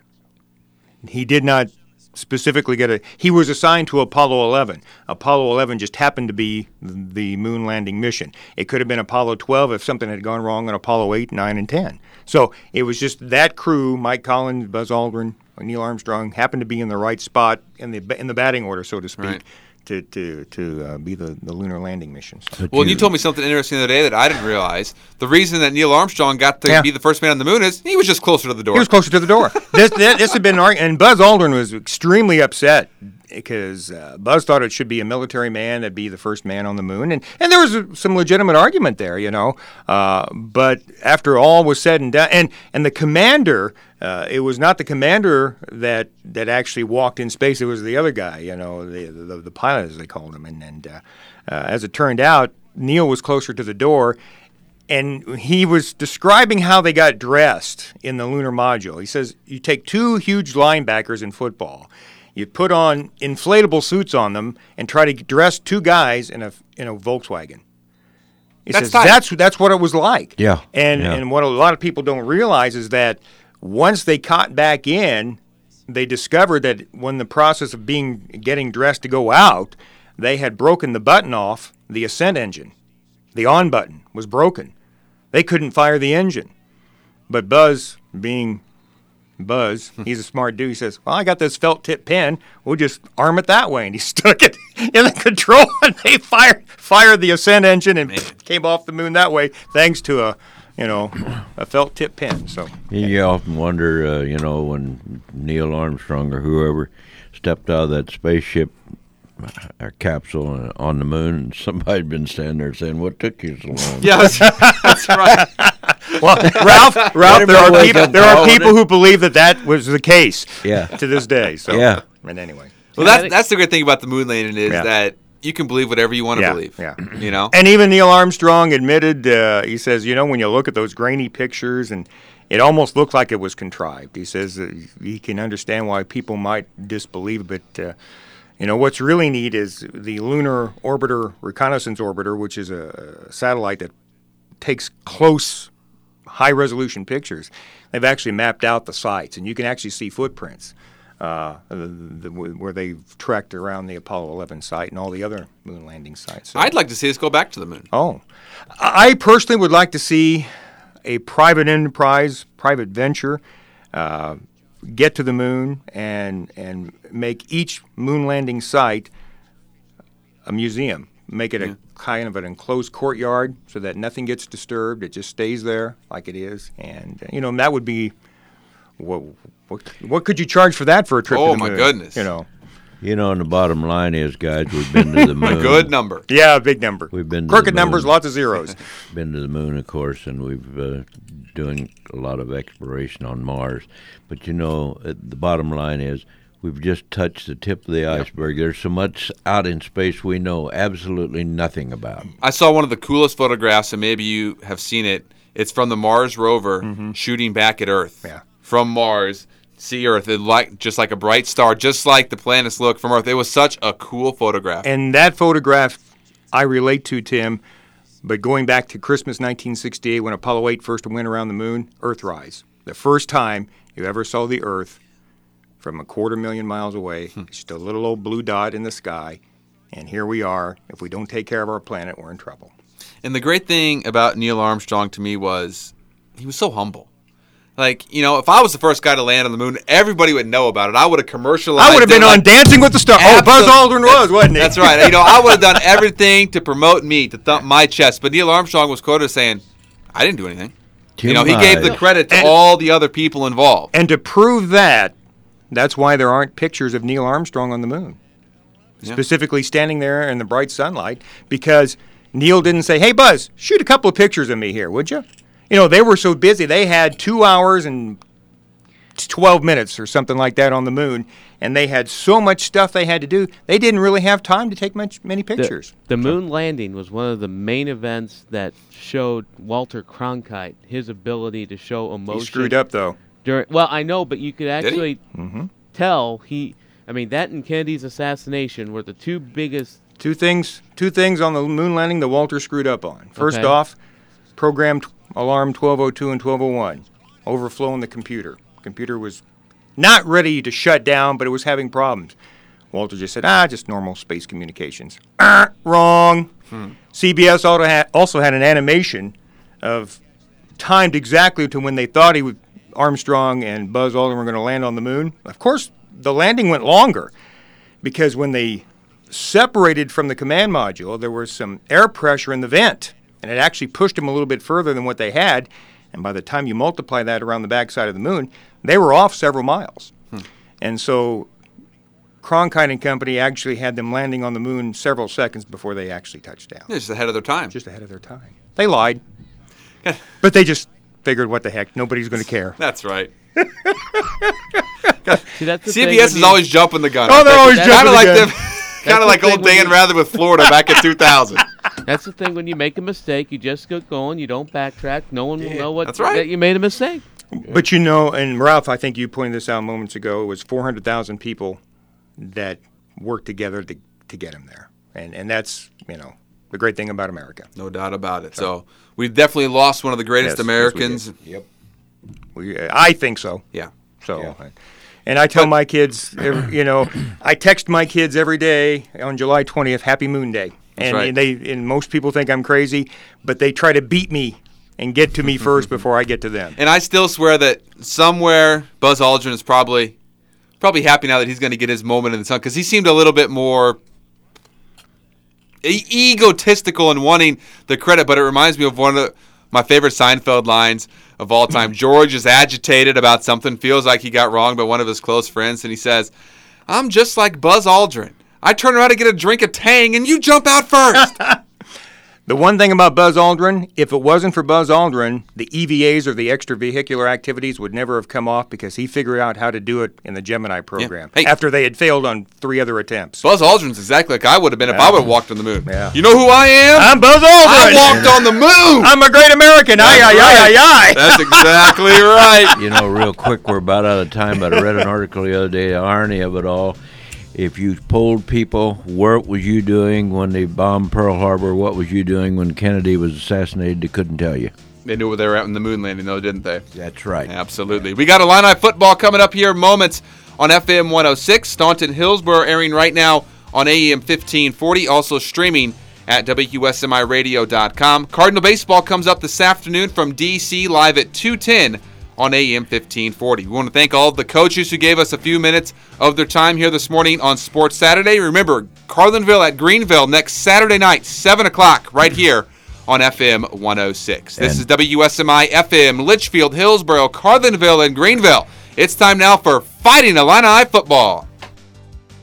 He did not specifically get a. He was assigned to Apollo eleven. Apollo eleven just happened to be the moon landing mission. It could have been Apollo twelve if something had gone wrong on Apollo eight, nine, and ten. So it was just that crew: Mike Collins, Buzz Aldrin, Neil Armstrong, happened to be in the right spot in the in the batting order, so to speak. Right. To to to uh, be the, the lunar landing missions. Well, you told me something interesting the other day that I didn't realize. The reason that Neil Armstrong got to Yeah. be the first man on the moon is he was just closer to the door. He was closer to the door. this, this, this had been, arg- and Buzz Aldrin was extremely upset because uh, Buzz thought it should be a military man that'd be the first man on the moon, and and there was a, some legitimate argument there, you know. Uh, but after all was said and done, and and the commander, uh, it was not the commander that that actually walked in space. It was the other guy, you know, the the, the pilot as they called him, and and uh, uh, as it turned out, Neil was closer to the door. And he was describing how they got dressed in the lunar module. He says, you take two huge linebackers in football, you put on inflatable suits on them, and try to dress two guys in a in a Volkswagen. He That's says tight. that's that's what it was like. Yeah, And yeah. and what a lot of people don't realize is that once they caught back in, they discovered that when the process of being getting dressed to go out, they had broken the button off the ascent engine. The on button was broken. They couldn't fire the engine. But Buzz, being Buzz, he's a smart dude. He says, well, I got this felt tip pen. We'll just arm it that way. And he stuck it in the control, and they fired fired the ascent engine and came off the moon that way, thanks to a, you know, a felt tip pen. So You often wonder, uh, you know, when Neil Armstrong or whoever stepped out of that spaceship or capsule on the moon, and somebody had been standing there saying, "What took you so long?" Yeah, that's, that's right. Well, Ralph, Ralph, there are wake people, up there are calling people it. who believe that that was the case. Yeah. To this day. So Yeah. And anyway. Well, that's that's the great thing about the moon landing is Yeah. that you can believe whatever you want to Yeah, believe. yeah. You know. And even Neil Armstrong admitted, uh, he says, you know, when you look at those grainy pictures, and it almost looked like it was contrived. He says that he can understand why people might disbelieve, but, uh, you know, what's really neat is the Lunar Orbiter Reconnaissance Orbiter, which is a satellite that takes close, high-resolution pictures. They've actually mapped out the sites, and you can actually see footprints. Uh, the, the, where they've tracked around the Apollo eleven site and all the other moon landing sites. So- I'd like to see us go back to the moon. Oh, I personally would like to see a private enterprise, private venture, uh, get to the moon and and make each moon landing site a museum. Make it a kind of an enclosed courtyard so that nothing gets disturbed. It just stays there like it is, and uh, you know that would be what what what could you charge for that for a trip Oh, to the my moon? goodness. You know. You know, and the bottom line is, guys, we've been to the moon. A good number. Yeah, a big number. We've been to Crooked the moon. numbers, lots of zeros. Been to the moon, of course, and we've uh, doing a lot of exploration on Mars. But you know, uh, the bottom line is, we've just touched the tip of the iceberg. There's so much out in space we know absolutely nothing about. I saw one of the coolest photographs, and maybe you have seen it. It's from the Mars rover shooting back at Earth. Yeah. From Mars, see Earth, it like just like a bright star, just like the planets look from Earth. It was such a cool photograph. And that photograph I relate to, Tim, But going back to Christmas nineteen sixty-eight, when Apollo eight first went around the moon, Earthrise, the first time you ever saw the Earth from a quarter million miles away, just a little old blue dot in the sky, and here we are. If we don't take care of our planet, we're in trouble. And the great thing about Neil Armstrong to me was he was so humble. Like, you know, if I was the first guy to land on the moon, everybody would know about it. I would have commercialized it. I would have been on like, Dancing with the Stars. Oh, Buzz Aldrin was, wasn't he? That's right. You know, I would have done everything to promote me, to thump my chest. But Neil Armstrong was quoted as saying, I didn't do anything. Too you know, he much. gave the credit to And- all the other people involved. And to prove that, that's why there aren't pictures of Neil Armstrong on the moon, Yeah. specifically standing there in the bright sunlight, because Neil didn't say, hey, Buzz, shoot a couple of pictures of me here, would you? You know, they were so busy. They had two hours and twelve minutes or something like that on the moon, and they had so much stuff they had to do, they didn't really have time to take much many pictures. The, the moon landing was one of the main events that showed Walter Cronkite his ability to show emotion. He screwed up, though. During, well, I know, but you could actually Mm-hmm. tell he. I mean, that and Kennedy's assassination were the two biggest. Two things, two things on the moon landing that Walter screwed up on. First Okay. off, programmed alarm twelve oh two and twelve oh one, overflowing the computer. Computer was not ready to shut down, but it was having problems. Walter just said, ah, just normal space communications. Ah, wrong. Hmm. C B S also had, also had an animation of timed exactly to when they thought he would, Armstrong and Buzz Aldrin were going to land on the moon. Of course, the landing went longer because when they separated from the command module, there was some air pressure in the vent, and it actually pushed them a little bit further than what they had. And by the time you multiply that around the backside of the moon, they were off several miles. Hmm. And so Cronkite and company actually had them landing on the moon several seconds before they actually touched down. They're just ahead of their time. Just ahead of their time. They lied. But they just figured, what the heck, nobody's going to care. That's right. See, that's the C B thing S when is you- always jumping the gun. Oh, they're always Kinda jumping the like gun. them- Kind of the like thing old when Dan you- Rather with Florida back in two thousand. That's the thing when you make a mistake, you just get going. You don't backtrack. No one will know what That's right. that you made a mistake. But you know, and Ralph, I think you pointed this out moments ago, it was four hundred thousand people that worked together to, to get him there. And and that's, you know, the great thing about America. No doubt about it. So we definitely lost one of the greatest Yes, yes, we Americans. did. Yep. We, uh, I think so. Yeah. So, Yeah. and I tell my kids, every, you know, I text my kids every day on July twentieth, Happy Moon Day. That's And, right. and they and most people think I'm crazy, but they try to beat me and get to me first before I get to them. And I still swear that somewhere Buzz Aldrin is probably probably happy now that he's going to get his moment in the sun, because he seemed a little bit more e- egotistical in wanting the credit. But it reminds me of one of the, my favorite Seinfeld lines of all time. George is agitated about something, feels like he got wrong by one of his close friends, and he says, "I'm just like Buzz Aldrin. I turn around to get a drink of Tang, and you jump out first." The one thing about Buzz Aldrin, if it wasn't for Buzz Aldrin, the E V As or the extravehicular activities would never have come off, because he figured out how to do it in the Gemini program Hey. after they had failed on three other attempts. Buzz Aldrin's exactly like I would have been if I would have walked on the moon. Yeah. You know who I am? I'm Buzz Aldrin. I walked on the moon. I'm a great American. Aye, aye, That's aye, right. aye, aye. That's exactly right. You know, real quick, we're about out of time, but I read an article the other day, the irony of it all. If you polled people, what was you doing when they bombed Pearl Harbor? What was you doing when Kennedy was assassinated? They couldn't tell you. They knew where they were at in the moon landing, though, didn't they? That's right. Absolutely. We got Illini football coming up here in moments on F M one oh six. Staunton Hillsborough airing right now on A M fifteen forty, also streaming at W S M I radio dot com. Cardinal baseball comes up this afternoon from D C, live at two ten on A M fifteen forty. We want to thank all of the coaches who gave us a few minutes of their time here this morning on Sports Saturday. Remember, Carlinville at Greenville next Saturday night, seven o'clock, right here on F M one oh six. This And- is W S M I F M, Litchfield, Hillsborough, Carlinville, and Greenville. It's time now for Fighting Illini football.